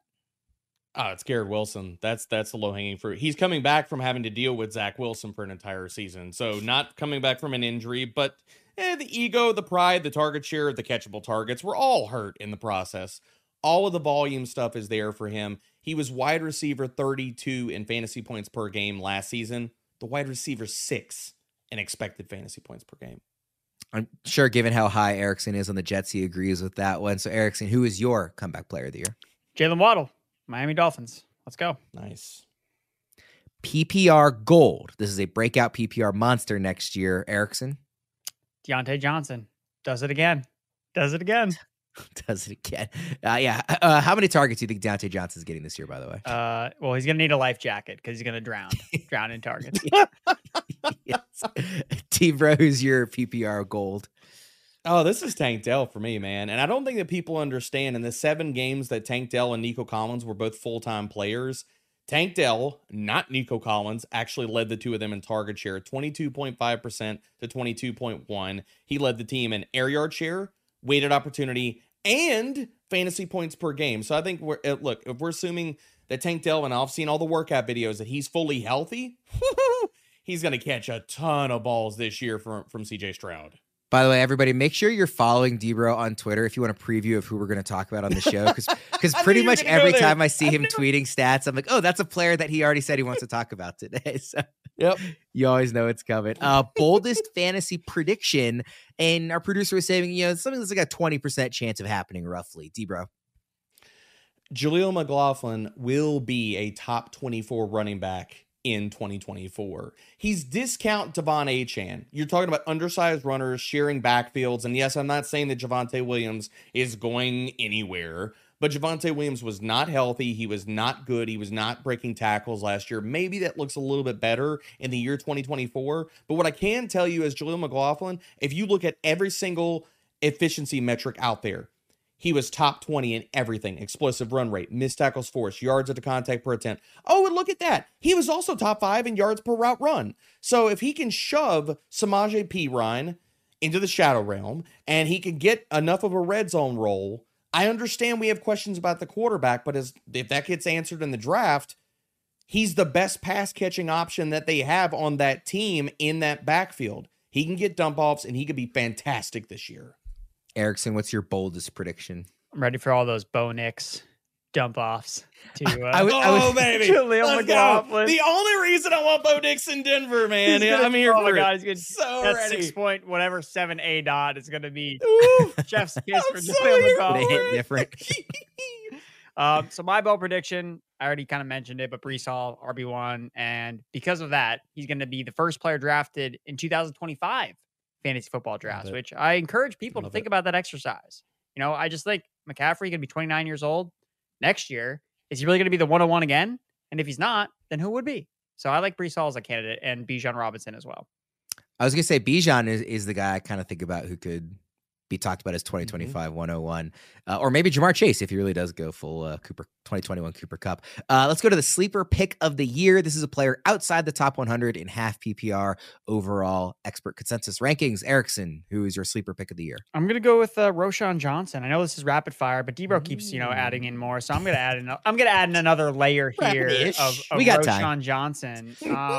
Oh, it's Garrett Wilson. That's the low-hanging fruit. He's coming back from having to deal with Zach Wilson for an entire season. So not coming back from an injury, but the ego, the pride, the target share, the catchable targets were all hurt in the process. All of the volume stuff is there for him. He was wide receiver 32 in fantasy points per game last season. The wide receiver 6 in expected fantasy points per game. I'm sure given how high Erickson is on the Jets, he agrees with that one. So Erickson, who is your comeback player of the year? Jalen Waddle, Miami Dolphins. Let's go. Nice. PPR gold. This is a breakout PPR monster next year. Erickson? Deontay Johnson. Does it again. Does it again. Does it again. How many targets do you think Deontay Johnson's getting this year, by the way? Well, he's going to need a life jacket because he's going to drown in targets. Yes. T-Bro, who's your PPR gold? Oh, this is Tank Dell for me, man. And I don't think that people understand in the 7 games that Tank Dell and Nico Collins were both full-time players, Tank Dell, not Nico Collins, actually led the two of them in target share, 22.5% to 22.1%. He led the team in air yard share, weighted opportunity, and fantasy points per game. So I think if we're assuming that Tank Dell, and I've seen all the workout videos, that he's fully healthy, he's going to catch a ton of balls this year from CJ Stroud. By the way, everybody, make sure you're following D-Bro on Twitter if you want a preview of who we're going to talk about on the show. Because pretty much every time I see him tweeting stats, I'm like, oh, that's a player that he already said he wants to talk about today. So yep, you always know it's coming. Boldest fantasy prediction, and our producer was saying, something that's like a 20% chance of happening roughly. D-Bro. Jaleel McLaughlin will be a top 24 running back in 2024. He's discount Devon Achane. You're talking about undersized runners sharing backfields. And yes, I'm not saying that Javonte Williams is going anywhere, but Javonte Williams was not healthy. He was not good. He was not breaking tackles last year. Maybe that looks a little bit better in the year 2024. But what I can tell you is Jaleel McLaughlin, if you look at every single efficiency metric out there, he was top 20 in everything. Explosive run rate, missed tackles forced, yards at the contact per attempt. Oh, and look at that. He was also top 5 in yards per route run. So if he can shove Samaje Perine into the shadow realm and he can get enough of a red zone role, I understand we have questions about the quarterback, but if that gets answered in the draft, he's the best pass catching option that they have on that team in that backfield. He can get dump offs and he could be fantastic this year. Erickson, what's your boldest prediction? I'm ready for all those Bo Nix dump offs to baby. Jaleel McLaughlin. The only reason I want Bo Nix in Denver, man. I'm here oh for my God, it. he's So that ready. 6.7 dot is going to be Ooh, Chef's kiss I'm for so Jaleel here They McLaughlin. hit different. So my bold prediction, I already kind of mentioned it, but Breece Hall, RB1. And because of that, he's going to be the first player drafted in 2025 fantasy football drafts, which I encourage people to think about that exercise. You know, I just think McCaffrey going to be 29 years old next year. Is he really going to be the 101 again? And if he's not, then who would be? So I like Breece Hall as a candidate and Bijan Robinson as well. I was going to say Bijan is the guy I kind of think about who could be talked about as 2025 101, or maybe Jamar Chase if he really does go full Cooper 2021 Cooper Cup. Let's go to the sleeper pick of the year. This is a player outside the top 100 in half PPR overall expert consensus rankings. Erickson, who is your sleeper pick of the year? I'm gonna go with Roshan Johnson. I know this is rapid fire, but Debro keeps adding in more, so I'm gonna add in another layer here Rapid-ish. of We got Roshan time. Johnson.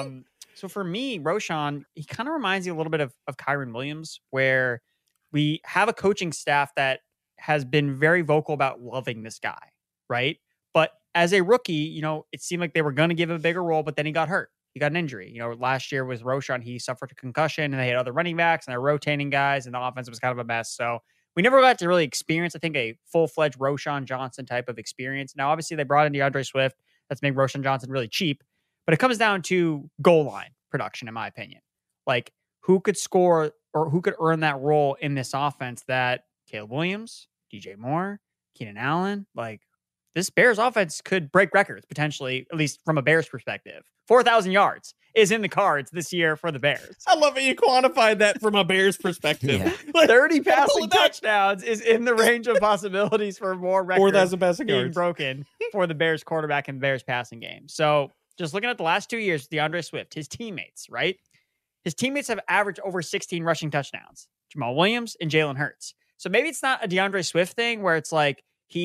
So for me, Roshan, he kind of reminds me a little bit of Kyron Williams, where we have a coaching staff that has been very vocal about loving this guy, right? But as a rookie, you know, it seemed like they were going to give him a bigger role, but then he got hurt. He got an injury. You know, last year with Roshan, he suffered a concussion and they had other running backs and they're rotating guys and the offense was kind of a mess. So we never got to really experience, I think, a full-fledged Roshan Johnson type of experience. Now, obviously, they brought in DeAndre Swift. That's made Roshan Johnson really cheap, but it comes down to goal line production, in my opinion. Like, who could score or who could earn that role in this offense that Caleb Williams, DJ Moore, Keenan Allen, like this Bears offense could break records potentially, at least from a Bears perspective. 4,000 yards is in the cards this year for the Bears. I love how you quantified that from a Bears perspective. Yeah. Like, 30 pull passing it back. touchdowns is in the range of possibilities for more records 4,000 passing being yards. broken for the Bears quarterback and Bears passing game. So just looking at the last 2 years, DeAndre Swift, his teammates, right? His teammates have averaged over 16 rushing touchdowns. Jamal Williams and Jalen Hurts. So maybe it's not a DeAndre Swift thing where it's like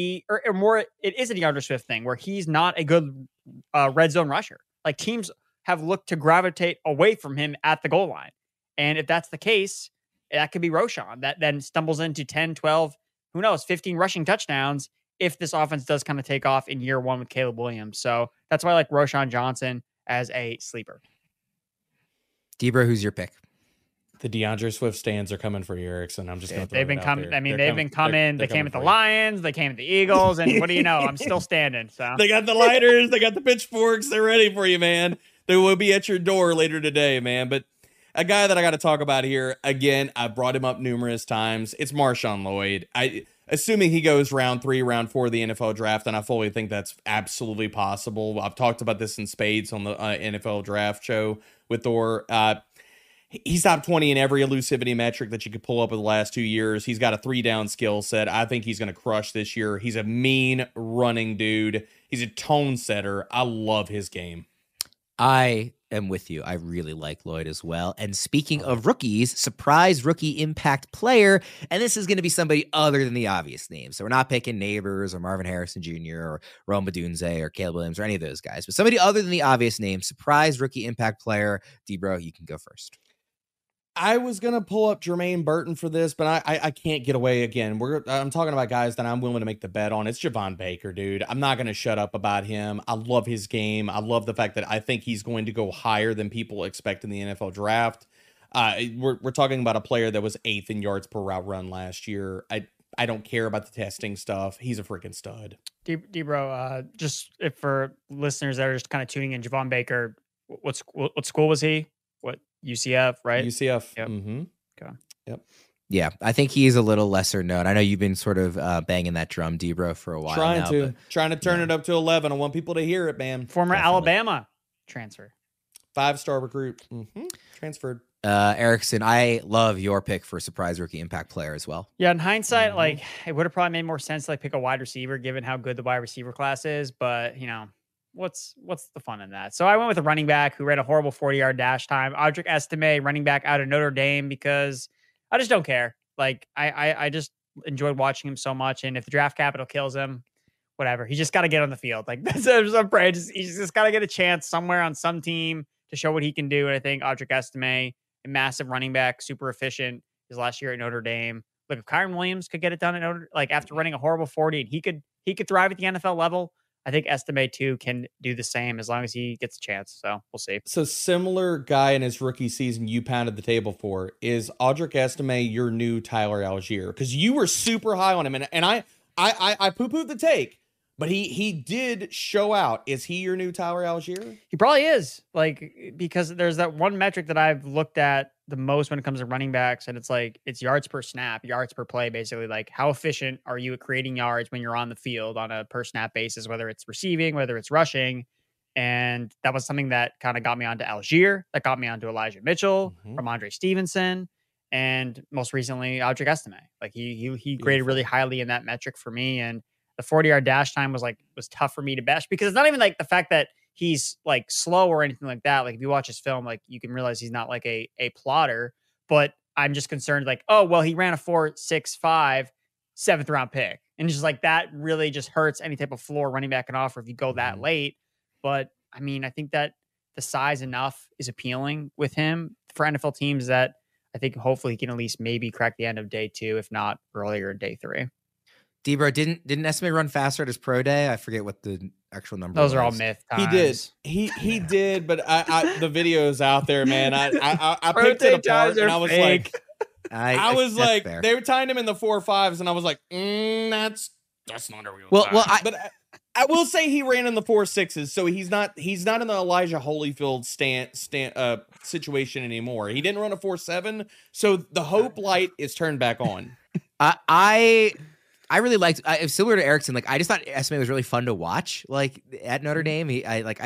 or more, it is a DeAndre Swift thing where he's not a good red zone rusher. Like teams have looked to gravitate away from him at the goal line. And if that's the case, that could be Roshan that then stumbles into 10, 12, who knows, 15 rushing touchdowns if this offense does kind of take off in year one with Caleb Williams. So that's why I like Roshan Johnson as a sleeper. Debra, who's your pick? The DeAndre Swift stands are coming for you, Erickson. I'm just going to They've been coming. I mean, they've been coming. They came at the Lions. They came at the Eagles. And what do you know? I'm still standing. So They got the lighters. They got the pitchforks. They're ready for you, man. They will be at your door later today, man. But a guy that I got to talk about here, again, I brought him up numerous times. It's Marshawn Lloyd. Assuming he goes round 3, round 4 of the NFL draft, and I fully think that's absolutely possible. I've talked about this in spades on the NFL draft show with Thor. He's top 20 in every elusivity metric that you could pull up in the last 2 years. He's got a 3-down skill set. I think he's going to crush this year. He's a mean running dude. He's a tone setter. I love his game. I am with you. I really like Lloyd as well. And speaking of rookies, surprise rookie impact player. And this is going to be somebody other than the obvious names. So we're not picking Neighbors or Marvin Harrison Jr. or Rome Odunze or Caleb Williams or any of those guys, but somebody other than the obvious names. Surprise rookie impact player. Debro, you can go first. I was going to pull up Jermaine Burton for this, but I can't get away again. I'm talking about guys that I'm willing to make the bet on. It's Javon Baker, dude. I'm not going to shut up about him. I love his game. I love the fact that I think he's going to go higher than people expect in the NFL draft. We're talking about a player that was 8th in yards per route run last year. I don't care about the testing stuff. He's a freaking stud. Debro, just if for listeners that are just kind of tuning in, Javon Baker What school was he? What UCF, right? UCF. Yep. Mm-hmm. Okay. Yep. Yeah, I think he's a little lesser known. I know you've been sort of banging that drum, Debro, for a while Trying now. to turn it up to 11. I want people to hear it, man. Former Definitely. Alabama transfer. 5-star recruit. Transferred. Erickson, I love your pick for surprise rookie impact player as well. Yeah, in hindsight, like it would have probably made more sense to like pick a wide receiver given how good the wide receiver class is. But what's the fun in that? So I went with a running back who ran a horrible 40-yard dash time. Audric Estime, running back out of Notre Dame, because I just don't care. Like I just enjoyed watching him so much. And if the draft capital kills him, whatever. He just got to get on the field. Like that's I'm afraid. He's just got to get a chance somewhere on some team to show what he can do. And I think Audric Estime, a massive running back, super efficient, his last year at Notre Dame. Look, if Kyron Williams could get it done at after running a horrible 40, and he could thrive at the NFL level, I think Estime too can do the same as long as he gets a chance. So we'll see. So similar guy in his rookie season you pounded the table for. Is Audric Estime your new Tyler Algier? Because you were super high on him, and I poo-pooed the take, but he did show out. Is he your new Tyler Algier? He probably is, like, because there's that one metric that I've looked at the most when it comes to running backs, and it's yards per snap, yards per play, basically. Like, how efficient are you at creating yards when you're on the field on a per snap basis, whether it's receiving, whether it's rushing? And that was something that kind of got me onto Algier, that got me onto Elijah Mitchell, Ramondre Stevenson, and most recently Audric Estime. Like he graded really highly in that metric for me, and the 40-yard dash time was tough for me to bash, because it's not even like the fact that he's like slow or anything like that. Like if you watch his film, like you can realize he's not like a plotter, but I'm just concerned like, oh, well, he ran a 4.65 7th round pick. And just like that really just hurts any type of floor running back can offer if you go that late. But I mean, I think that the size enough is appealing with him for NFL teams that I think hopefully he can at least maybe crack the end of day 2, if not earlier in day 3. Debro, didn't Estime run faster at his pro day? I forget what the actual number Those was. are all myth times. He did, but I the video's out there, man. I picked it apart and I was fake. I was like, fair. they were tying him in the 4.5s, and I was like, that's not a real Well, but I will say he ran in the 4.6s, so he's not in the Elijah Holyfield situation anymore. He didn't run a 4.7, so the hope light is turned back on. I really liked, similar to Erickson, like I just thought Estime was really fun to watch, like at Notre Dame.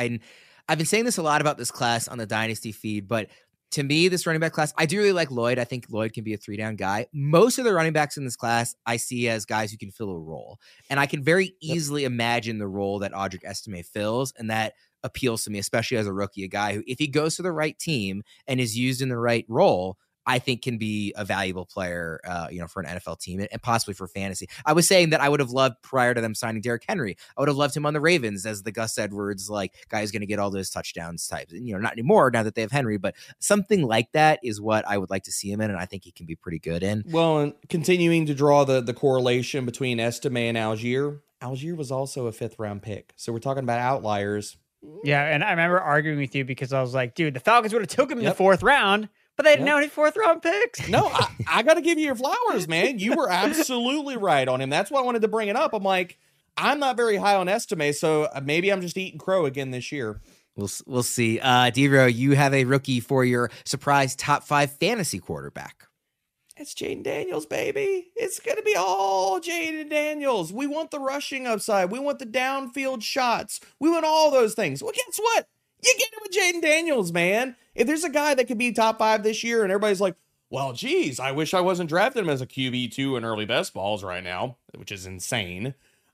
I've been saying this a lot about this class on the Dynasty feed, but to me, this running back class, I do really like Lloyd. I think Lloyd can be a 3-down guy. Most of the running backs in this class, I see as guys who can fill a role. And I can very easily imagine the role that Audric Estime fills, and that appeals to me, especially as a rookie, a guy who, if he goes to the right team and is used in the right role, I think can be a valuable player, for an NFL team and possibly for fantasy. I was saying that I would have loved, prior to them signing Derrick Henry, I would have loved him on the Ravens as the Gus Edwards, like, guy who's going to get all those touchdowns types. And, not anymore now that they have Henry, but something like that is what I would like to see him in, and I think he can be pretty good in. Well, and continuing to draw the correlation between Estime and Algier was also a 5th-round pick. So we're talking about outliers. Yeah, and I remember arguing with you because I was like, dude, the Falcons would have took him in the 4th round. But they didn't know any 4th-round picks. No, I got to give you your flowers, man. You were absolutely right on him. That's why I wanted to bring it up. I'm like, I'm not very high on Estime, so maybe I'm just eating crow again this year. We'll see. Debro, you have a rookie for your surprise top 5 fantasy quarterback. It's Jaden Daniels, baby. It's going to be all Jaden Daniels. We want the rushing upside. We want the downfield shots. We want all those things. Well, guess what? You get it with Jaden Daniels, man. If there's a guy that could be top 5 this year and everybody's like, well, geez, I wish I wasn't drafting him as a QB2 in early best balls right now, which is insane.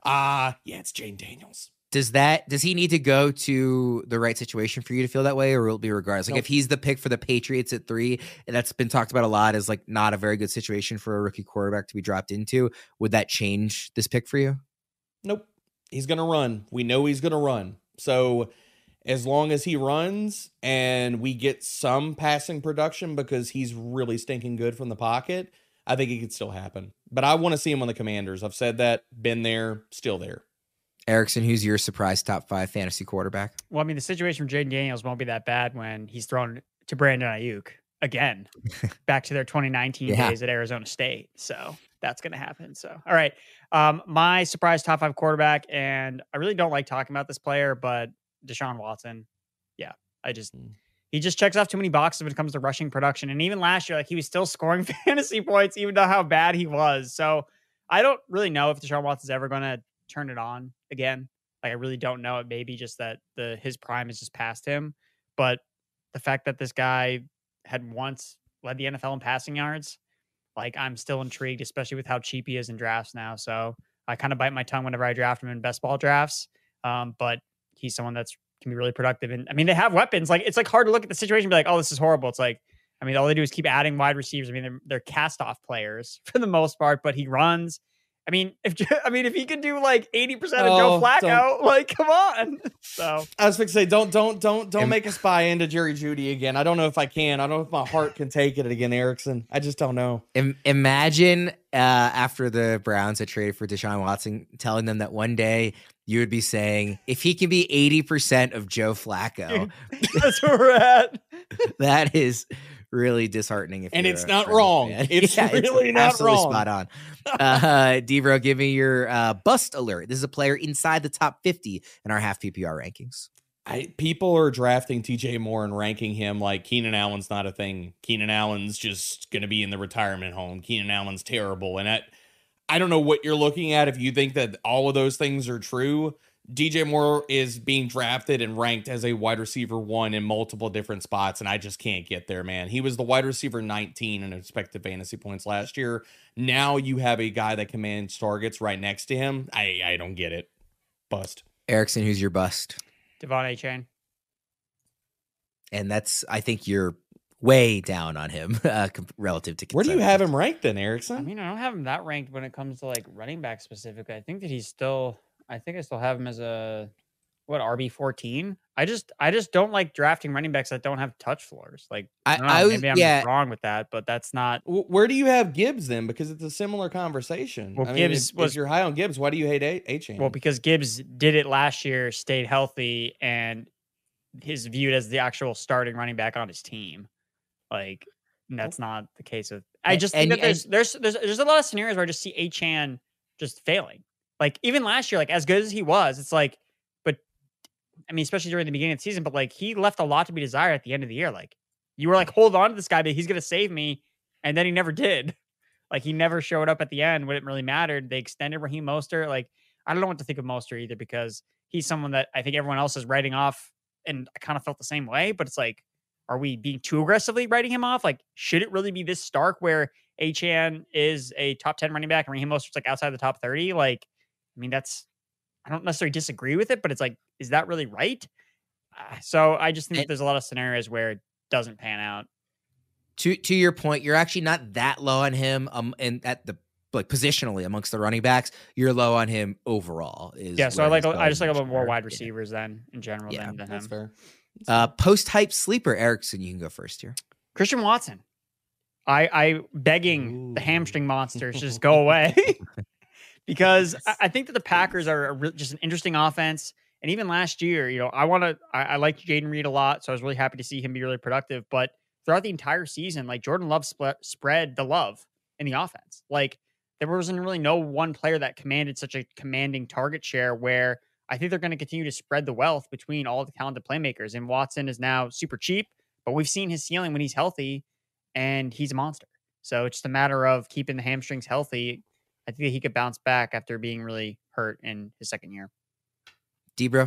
It's Jaden Daniels. Does he need to go to the right situation for you to feel that way, or will it be regardless? Like, if he's the pick for the Patriots at 3, and that's been talked about a lot as like not a very good situation for a rookie quarterback to be dropped into, would that change this pick for you? Nope. He's going to run. We know he's going to run. So as long as he runs and we get some passing production because he's really stinking good from the pocket, I think it could still happen. But I want to see him on the Commanders. I've said that, been there, still there. Erickson, who's your surprise top 5 fantasy quarterback? Well, I mean, the situation for Jaden Daniels won't be that bad when he's thrown to Brandon Ayuk again, back to their 2019 days at Arizona State. So that's going to happen. So, all right. My surprise top 5 quarterback, and I really don't like talking about this player, but Deshaun Watson. Yeah. He just checks off too many boxes when it comes to rushing production. And even last year, like he was still scoring fantasy points, even though how bad he was. So I don't really know if Deshaun Watson's ever going to turn it on again. Like, I really don't know. It may be just that his prime is just past him. But the fact that this guy had once led the NFL in passing yards, like, I'm still intrigued, especially with how cheap he is in drafts now. So I kind of bite my tongue whenever I draft him in best ball drafts. But he's someone that's can be really productive. And I mean, they have weapons. Like, it's like hard to look at the situation and be like, oh, this is horrible. It's like, I mean, all they do is keep adding wide receivers. I mean, they're cast off players for the most part, but he runs. I mean, if he could do like 80% of Joe Flacco, like, come on. So I was going to say, don't make us buy into Jerry Jeudy again. I don't know if I can. I don't know if my heart can take it again, Erickson. I just don't know. Imagine after the Browns had traded for Deshaun Watson, telling them that one day you would be saying, if he can be 80% of Joe Flacco, that's where we're at. That is really disheartening. And it's not wrong. It's really not wrong. Spot on. D-Bro, give me your bust alert. This is a player inside the top 50 in our half PPR rankings. People are drafting TJ Moore and ranking him like Keenan Allen's not a thing. Keenan Allen's just going to be in the retirement home. Keenan Allen's terrible. And I don't know what you're looking at if you think that all of those things are true. DJ Moore is being drafted and ranked as a wide receiver 1 in multiple different spots, and I just can't get there, man. He was the wide receiver 19 in expected fantasy points last year. Now you have a guy that commands targets right next to him. I don't get it. Bust. Erickson, who's your bust? Devon A-Chain. And that's, I think you're way down on him relative to consensus. Where do you have him ranked then, Erickson? I mean, I don't have him that ranked when it comes to like running back specifically. I think that he's still... I think I still have him as a RB14. I just don't like drafting running backs that don't have touch floors. Like maybe I'm wrong with that, but that's not. Where do you have Gibbs then? Because it's a similar conversation. Well, Gibbs if you're high on Gibbs, why do you hate A-Chain? Well, because Gibbs did it last year, stayed healthy, and is viewed as the actual starting running back on his team. Like, that's not the case with. I just think that there's a lot of scenarios where I just see A-Chan just failing. Like, even last year, like, as good as he was, it's like, but I mean, especially during the beginning of the season, but like, he left a lot to be desired at the end of the year. Like, you were like, hold on to this guy, but he's going to save me. And then he never did. Like, he never showed up at the end when it really mattered. They extended Raheem Mostert. Like, I don't know what to think of Mostert either, because he's someone that I think everyone else is writing off. And I kind of felt the same way, but it's like, are we being too aggressively writing him off? Like, should it really be this stark where A-Chan is a top 10 running back and Raheem Mostert's like outside the top 30? Like, I mean, I don't necessarily disagree with it, but it's like, is that really right? So I just think that there's a lot of scenarios where it doesn't pan out. To your point, you're actually not that low on him. And at the like positionally amongst the running backs, you're low on him overall. So I just like a little more wide receivers than in general than him. That's fair. Post hype sleeper, Erickson, you can go first here. Christian Watson. I begging the hamstring monsters just go away. Because I think that the Packers are just an interesting offense. And even last year, I liked Jaden Reed a lot. So I was really happy to see him be really productive. But throughout the entire season, like, Jordan Love spread the love in the offense. Like, there wasn't really no one player that commanded such a commanding target share, where I think they're going to continue to spread the wealth between all the talented playmakers. And Watson is now super cheap, but we've seen his ceiling when he's healthy, and he's a monster. So it's just a matter of keeping the hamstrings healthy. I think that he could bounce back after being really hurt in his second year. D-Bro?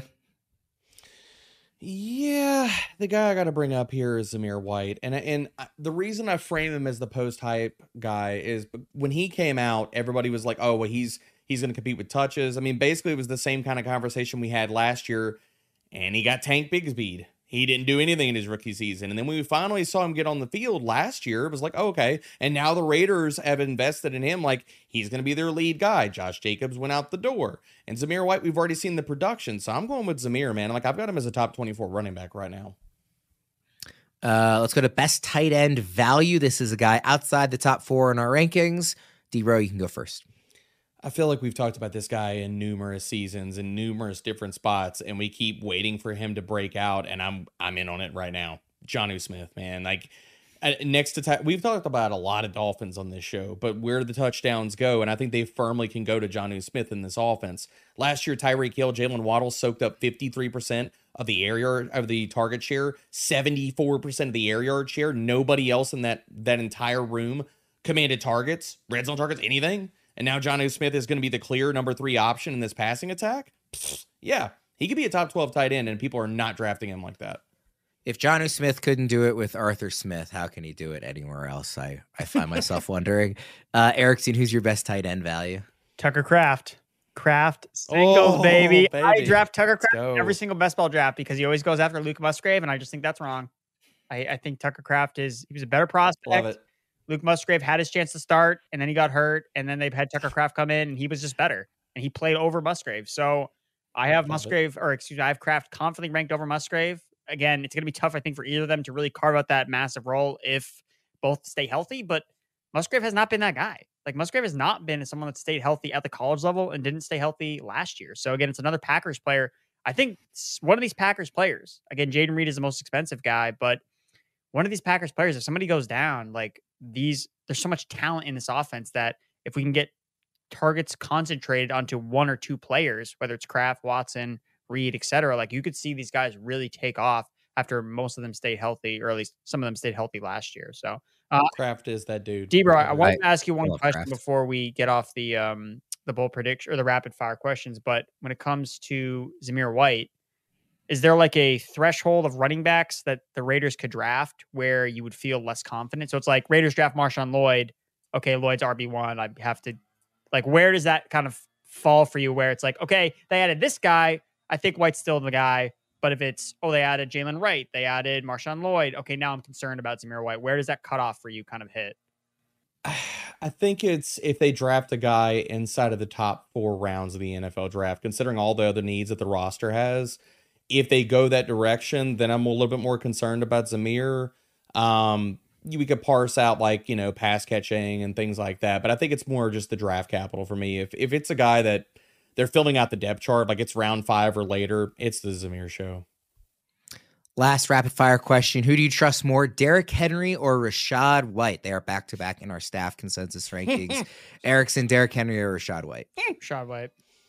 Yeah, the guy I got to bring up here is Zamir White. And the reason I frame him as the post-hype guy is when he came out, everybody was like, oh, well, he's going to compete with touches. I mean, basically, it was the same kind of conversation we had last year, and he got Tank Bigsby'd. He didn't do anything in his rookie season. And then when we finally saw him get on the field last year, it was like, oh, okay. And now the Raiders have invested in him like he's going to be their lead guy. Josh Jacobs went out the door. And Zamir White, we've already seen the production. So I'm going with Zamir, man. Like, I've got him as a top 24 running back right now. Let's go to best tight end value. This is a guy outside the top 4 in our rankings. D-Bro, you can go first. I feel like we've talked about this guy in numerous seasons in numerous different spots, and we keep waiting for him to break out, and I'm in on it right now. Jonnu Smith, man. Like, next to we've talked about a lot of Dolphins on this show, but where the touchdowns go, and I think they firmly can go to Jonnu Smith in this offense. Last year, Tyreek Hill, Jalen Waddle soaked up 53% of the air yard of the target share, 74% of the air yard share. Nobody else in that entire room commanded targets, red zone targets, anything. And now Jonnu Smith is going to be the clear number 3 option in this passing attack. Yeah, he could be a top 12 tight end, and people are not drafting him like that. If Jonnu Smith couldn't do it with Arthur Smith, how can he do it anywhere else? I find myself wondering. Erickson, who's your best tight end value? Tucker Kraft. Kraft singles, baby. I draft Tucker Kraft in every single best ball draft because he always goes after Luke Musgrave, and I just think that's wrong. I think Tucker Kraft he was a better prospect. Love it. Luke Musgrave had his chance to start, and then he got hurt, and then they've had Tucker Kraft come in, and he was just better, and he played over Musgrave. So I have I have Kraft confidently ranked over Musgrave. Again, it's going to be tough, I think, for either of them to really carve out that massive role if both stay healthy. But Musgrave has not been that guy. Like, Musgrave has not been someone that stayed healthy at the college level and didn't stay healthy last year. So, again, it's another Packers player. I think one of these Packers players, again, Jaden Reed is the most expensive guy, but one of these Packers players, if somebody goes down, like there's so much talent in this offense that if we can get targets concentrated onto 1 or 2 players, whether it's Kraft, Watson, Reed, etc., like you could see these guys really take off after most of them stayed healthy, or at least some of them stayed healthy last year. So Kraft is that dude. Debra, I wanted to ask you one question Kraft before we get off the bold prediction or the rapid fire questions. But when it comes to Zamir White, is there like a threshold of running backs that the Raiders could draft where you would feel less confident? So it's like Raiders draft Marshawn Lloyd. Okay, Lloyd's RB1. I have to, like, where does that kind of fall for you where it's like, okay, they added this guy. I think White's still the guy. But if it's, they added Jalen Wright, they added Marshawn Lloyd. Okay, now I'm concerned about Zamir White. Where does that cutoff for you kind of hit? I think it's if they draft a guy inside of the top 4 rounds of the NFL draft, considering all the other needs that the roster has. If they go that direction, then I'm a little bit more concerned about Zamir. We could parse out like, pass catching and things like that. But I think it's more just the draft capital for me. If it's a guy that they're filling out the depth chart, like it's round 5 or later, it's the Zamir show. Last rapid fire question. Who do you trust more, Derrick Henry or Rachaad White? They are back-to-back in our staff consensus rankings. Erickson, Derrick Henry or Rachaad White? Rachaad White.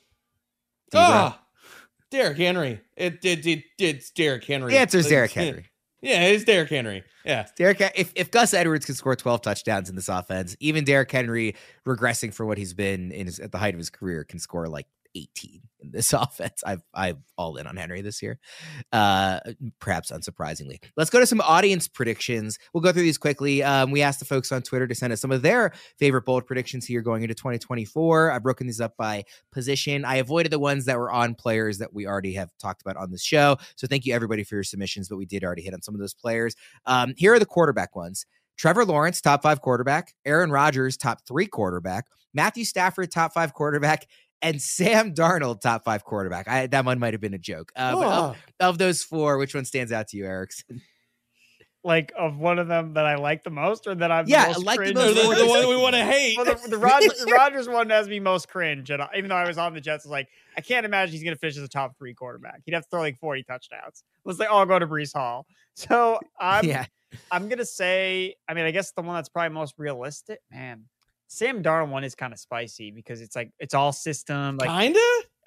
Derrick Henry. It's Derrick Henry. The answer is Derrick Henry. Yeah, it's Derrick Henry. Yeah. If Gus Edwards could score 12 touchdowns in this offense, even Derrick Henry, regressing for what he's been at the height of his career, can score like 18 in this offense. I'm all in on Henry this year, perhaps unsurprisingly. Let's go to some audience predictions. We'll go through these quickly. We asked the folks on Twitter to send us some of their favorite bold predictions here going into 2024. I've broken these up by position. I avoided the ones that were on players that we already have talked about on this show. So thank you everybody for your submissions, but we did already hit on some of those players. Here are the quarterback ones. Trevor Lawrence, top 5 quarterback. Aaron Rodgers, top 3 quarterback. Matthew Stafford, top 5 quarterback. And Sam Darnold, top 5 quarterback. That one might have been a joke. But of those 4, which one stands out to you, Erickson? Like, of one of them that I like the most, or that I'm the most like cringe? the most the one we want to hate. Well, the Rodgers one has me most cringe. And even though I was on the Jets, I was like, I can't imagine he's going to finish as a top 3 quarterback. He'd have to throw like 40 touchdowns. Let's all go to Breece Hall. So I'm going to say, I guess the one that's probably most realistic, man. Sam Darnold one is kind of spicy because it's like it's all system, like kinda.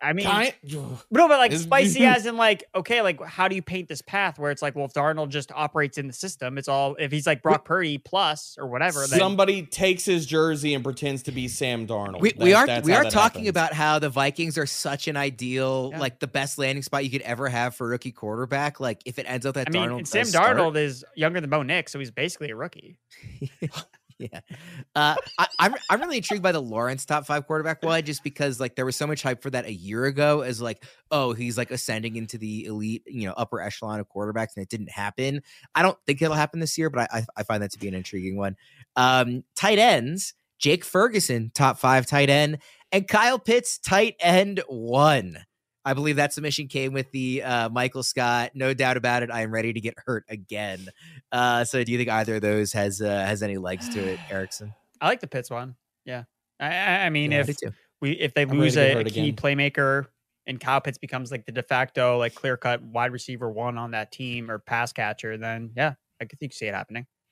But like spicy as in like, okay, like how do you paint this path where it's like, well, if Darnold just operates in the system, it's all if he's like Brock Purdy plus or whatever. Somebody takes his jersey and pretends to be Sam Darnold. We are talking about how the Vikings are such an ideal, like the best landing spot you could ever have for a rookie quarterback. Like if it ends up that Darnold, Sam Darnold is younger than Bo Nix, so he's basically a rookie. Yeah. I'm really intrigued by the Lawrence top 5 quarterback one, just because like there was so much hype for that a year ago as like, oh, he's like ascending into the elite, upper echelon of quarterbacks, and it didn't happen. I don't think it'll happen this year, but I find that to be an intriguing one. Tight ends, Jake Ferguson, top 5 tight end, and Kyle Pitts, tight end 1. I believe that submission came with the Michael Scott. No doubt about it. I am ready to get hurt again. So do you think either of those has any legs to it, Erickson? I like the Pitts one. Yeah. I mean, if they I'm lose ready to a get key hurt playmaker and Kyle Pitts becomes like the de facto, like clear cut wide receiver 1 on that team or pass catcher, then yeah, I could see it happening.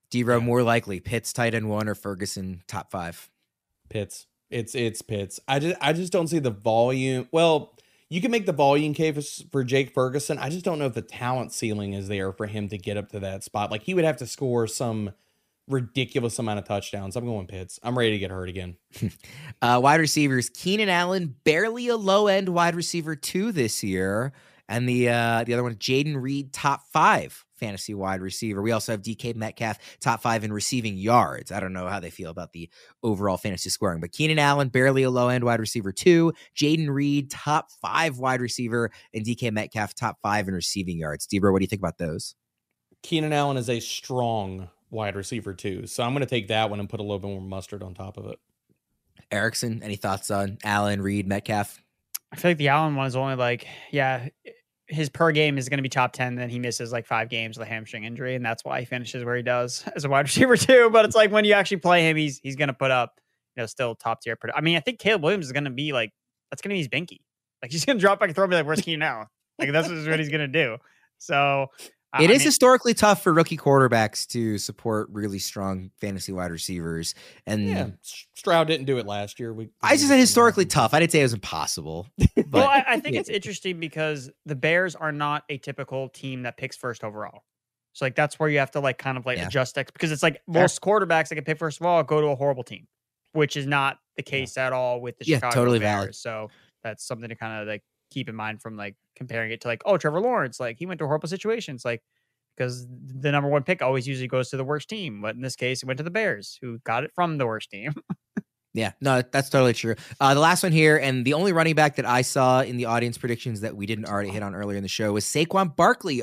D-Row, more likely Pitts tight end 1 or Ferguson top 5? Pitts. It's Pitts. I just don't see the volume. Well, you can make the volume case for Jake Ferguson. I just don't know if the talent ceiling is there for him to get up to that spot. Like, he would have to score some ridiculous amount of touchdowns. I'm going Pitts. I'm ready to get hurt again. Wide receivers, Keenan Allen, barely a low-end wide receiver 2 this year. And the other one, Jaden Reed, top 5 fantasy wide receiver. We also have DK Metcalf, top 5 in receiving yards. I don't know how they feel about the overall fantasy scoring, but Keenan Allen, barely a low-end wide receiver 2. Jaden Reed, top 5 wide receiver, and DK Metcalf, top 5 in receiving yards. D-Bro, what do you think about those? Keenan Allen is a strong wide receiver 2, so I'm going to take that one and put a little bit more mustard on top of it. Erickson, any thoughts on Allen, Reed, Metcalf? I feel like the Allen one is only like, his per game is going to be top 10. Then he misses like 5 games with a hamstring injury. And that's why he finishes where he does as a wide receiver 2. But it's like when you actually play him, he's going to put up, still top tier. I mean, I think Caleb Williams is going to be like, that's going to be his binky. Like, he's going to drop back and throw and be like, where's Keenan now? Like, that's what he's going to do. So it is historically tough for rookie quarterbacks to support really strong fantasy wide receivers. And yeah, Stroud didn't do it last year. I just said historically tough. I didn't say it was impossible. But, well, I think it's interesting because the Bears are not a typical team that picks first overall. So like, that's where you have to like kind of like adjust because it's like most quarterbacks that can pick first of all go to a horrible team, which is not the case at all with the Chicago totally Bears. Valid. So that's something to kind of like keep in mind from like comparing it to like, oh, Trevor Lawrence, like he went to horrible situations, like because the number 1 pick always usually goes to the worst team. But in this case, it went to the Bears who got it from the worst team. Yeah, no, that's totally true. The last one here, and the only running back that I saw in the audience predictions that we didn't already hit on earlier in the show was Saquon Barkley,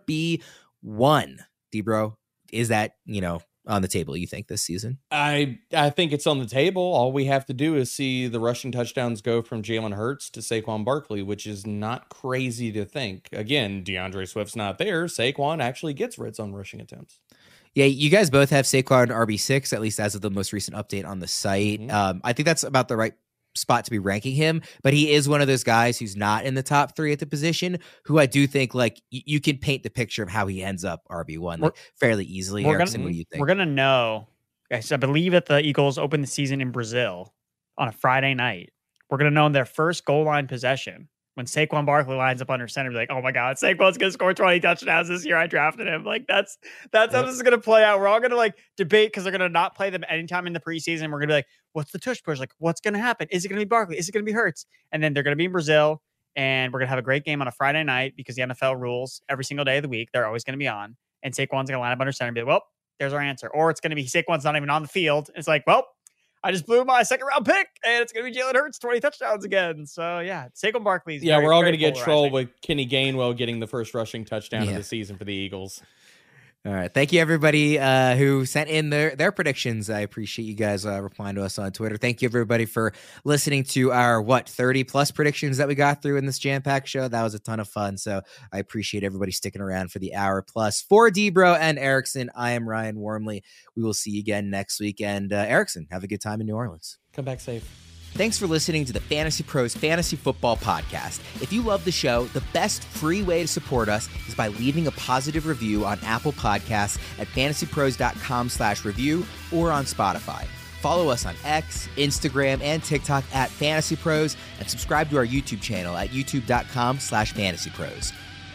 RB1. D-Bro, is that, on the table, you think, this season? I think it's on the table. All we have to do is see the rushing touchdowns go from Jalen Hurts to Saquon Barkley, which is not crazy to think. Again, DeAndre Swift's not there. Saquon actually gets red zone rushing attempts. Yeah, you guys both have Saquon RB6, at least as of the most recent update on the site. Mm-hmm. I think that's about the right spot to be ranking him, but he is one of those guys who's not in the top 3 at the position, who I do think like you can paint the picture of how he ends up RB1 like, fairly easily. Erickson, what do you think? We're going to know. So I believe that the Eagles open the season in Brazil on a Friday night. We're going to know in their first goal line possession when Saquon Barkley lines up under center, be like, oh my God, Saquon's going to score 20 touchdowns this year. I drafted him. Like that's how this is going to play out. We're all going to like debate because they're going to not play them anytime in the preseason. We're going to be like, what's the tush push? Like, what's going to happen? Is it going to be Barkley? Is it going to be Hurts? And then they're going to be in Brazil and we're going to have a great game on a Friday night because the NFL rules every single day of the week. They're always going to be on. And Saquon's going to line up under center and be like, well, there's our answer. Or it's going to be Saquon's not even on the field. It's like, well, I just blew my 2nd round pick, and it's going to be Jalen Hurts 20 touchdowns again. So, yeah, Saquon Barkley's we're all going to get trolled with Kenny Gainwell getting the first rushing touchdown of the season for the Eagles. All right. Thank you, everybody who sent in their predictions. I appreciate you guys replying to us on Twitter. Thank you, everybody, for listening to our, 30-plus predictions that we got through in this jam-packed show. That was a ton of fun, so I appreciate everybody sticking around for the hour plus. For D-Bro and Erickson, I am Ryan Wormley. We will see you again next week. And Erickson, have a good time in New Orleans. Come back safe. Thanks for listening to the Fantasy Pros Fantasy Football Podcast. If you love the show, the best free way to support us is by leaving a positive review on Apple Podcasts at fantasypros.com/review or on Spotify. Follow us on X, Instagram, and TikTok at Fantasy Pros, and subscribe to our YouTube channel at youtube.com/fantasypros.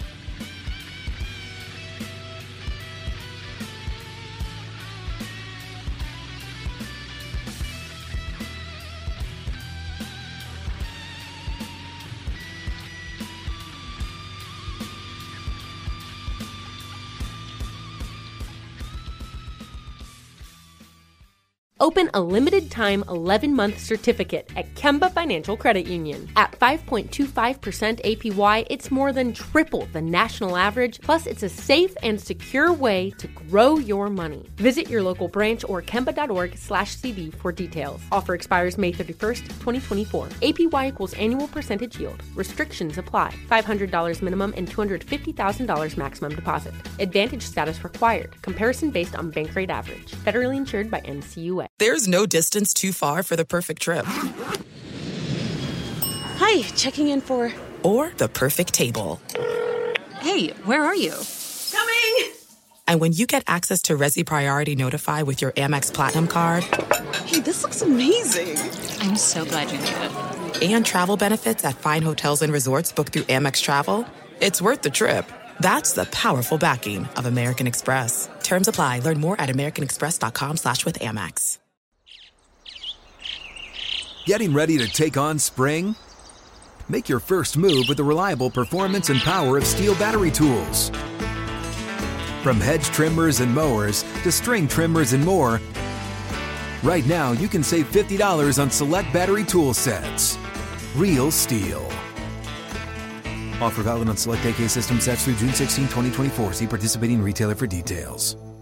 Open a limited-time 11-month certificate at Kemba Financial Credit Union. At 5.25% APY, it's more than triple the national average, plus it's a safe and secure way to grow your money. Visit your local branch or kemba.org/CD for details. Offer expires May 31st, 2024. APY equals annual percentage yield. Restrictions apply. $500 minimum and $250,000 maximum deposit. Advantage status required. Comparison based on bank rate average. Federally insured by NCUA. There's no distance too far for the perfect trip. Hi, checking in for... Or the perfect table. Hey, where are you? Coming! And when you get access to Resi Priority Notify with your Amex Platinum card... Hey, this looks amazing. I'm so glad you made it. And travel benefits at fine hotels and resorts booked through Amex Travel, it's worth the trip. That's the powerful backing of American Express. Terms apply. Learn more at americanexpress.com/withAmex. Getting ready to take on spring? Make your first move with the reliable performance and power of Steel battery tools. From hedge trimmers and mowers to string trimmers and more, right now you can save $50 on select battery tool sets. Real Steel. Offer valid on select AK system sets through June 16, 2024. See participating retailer for details.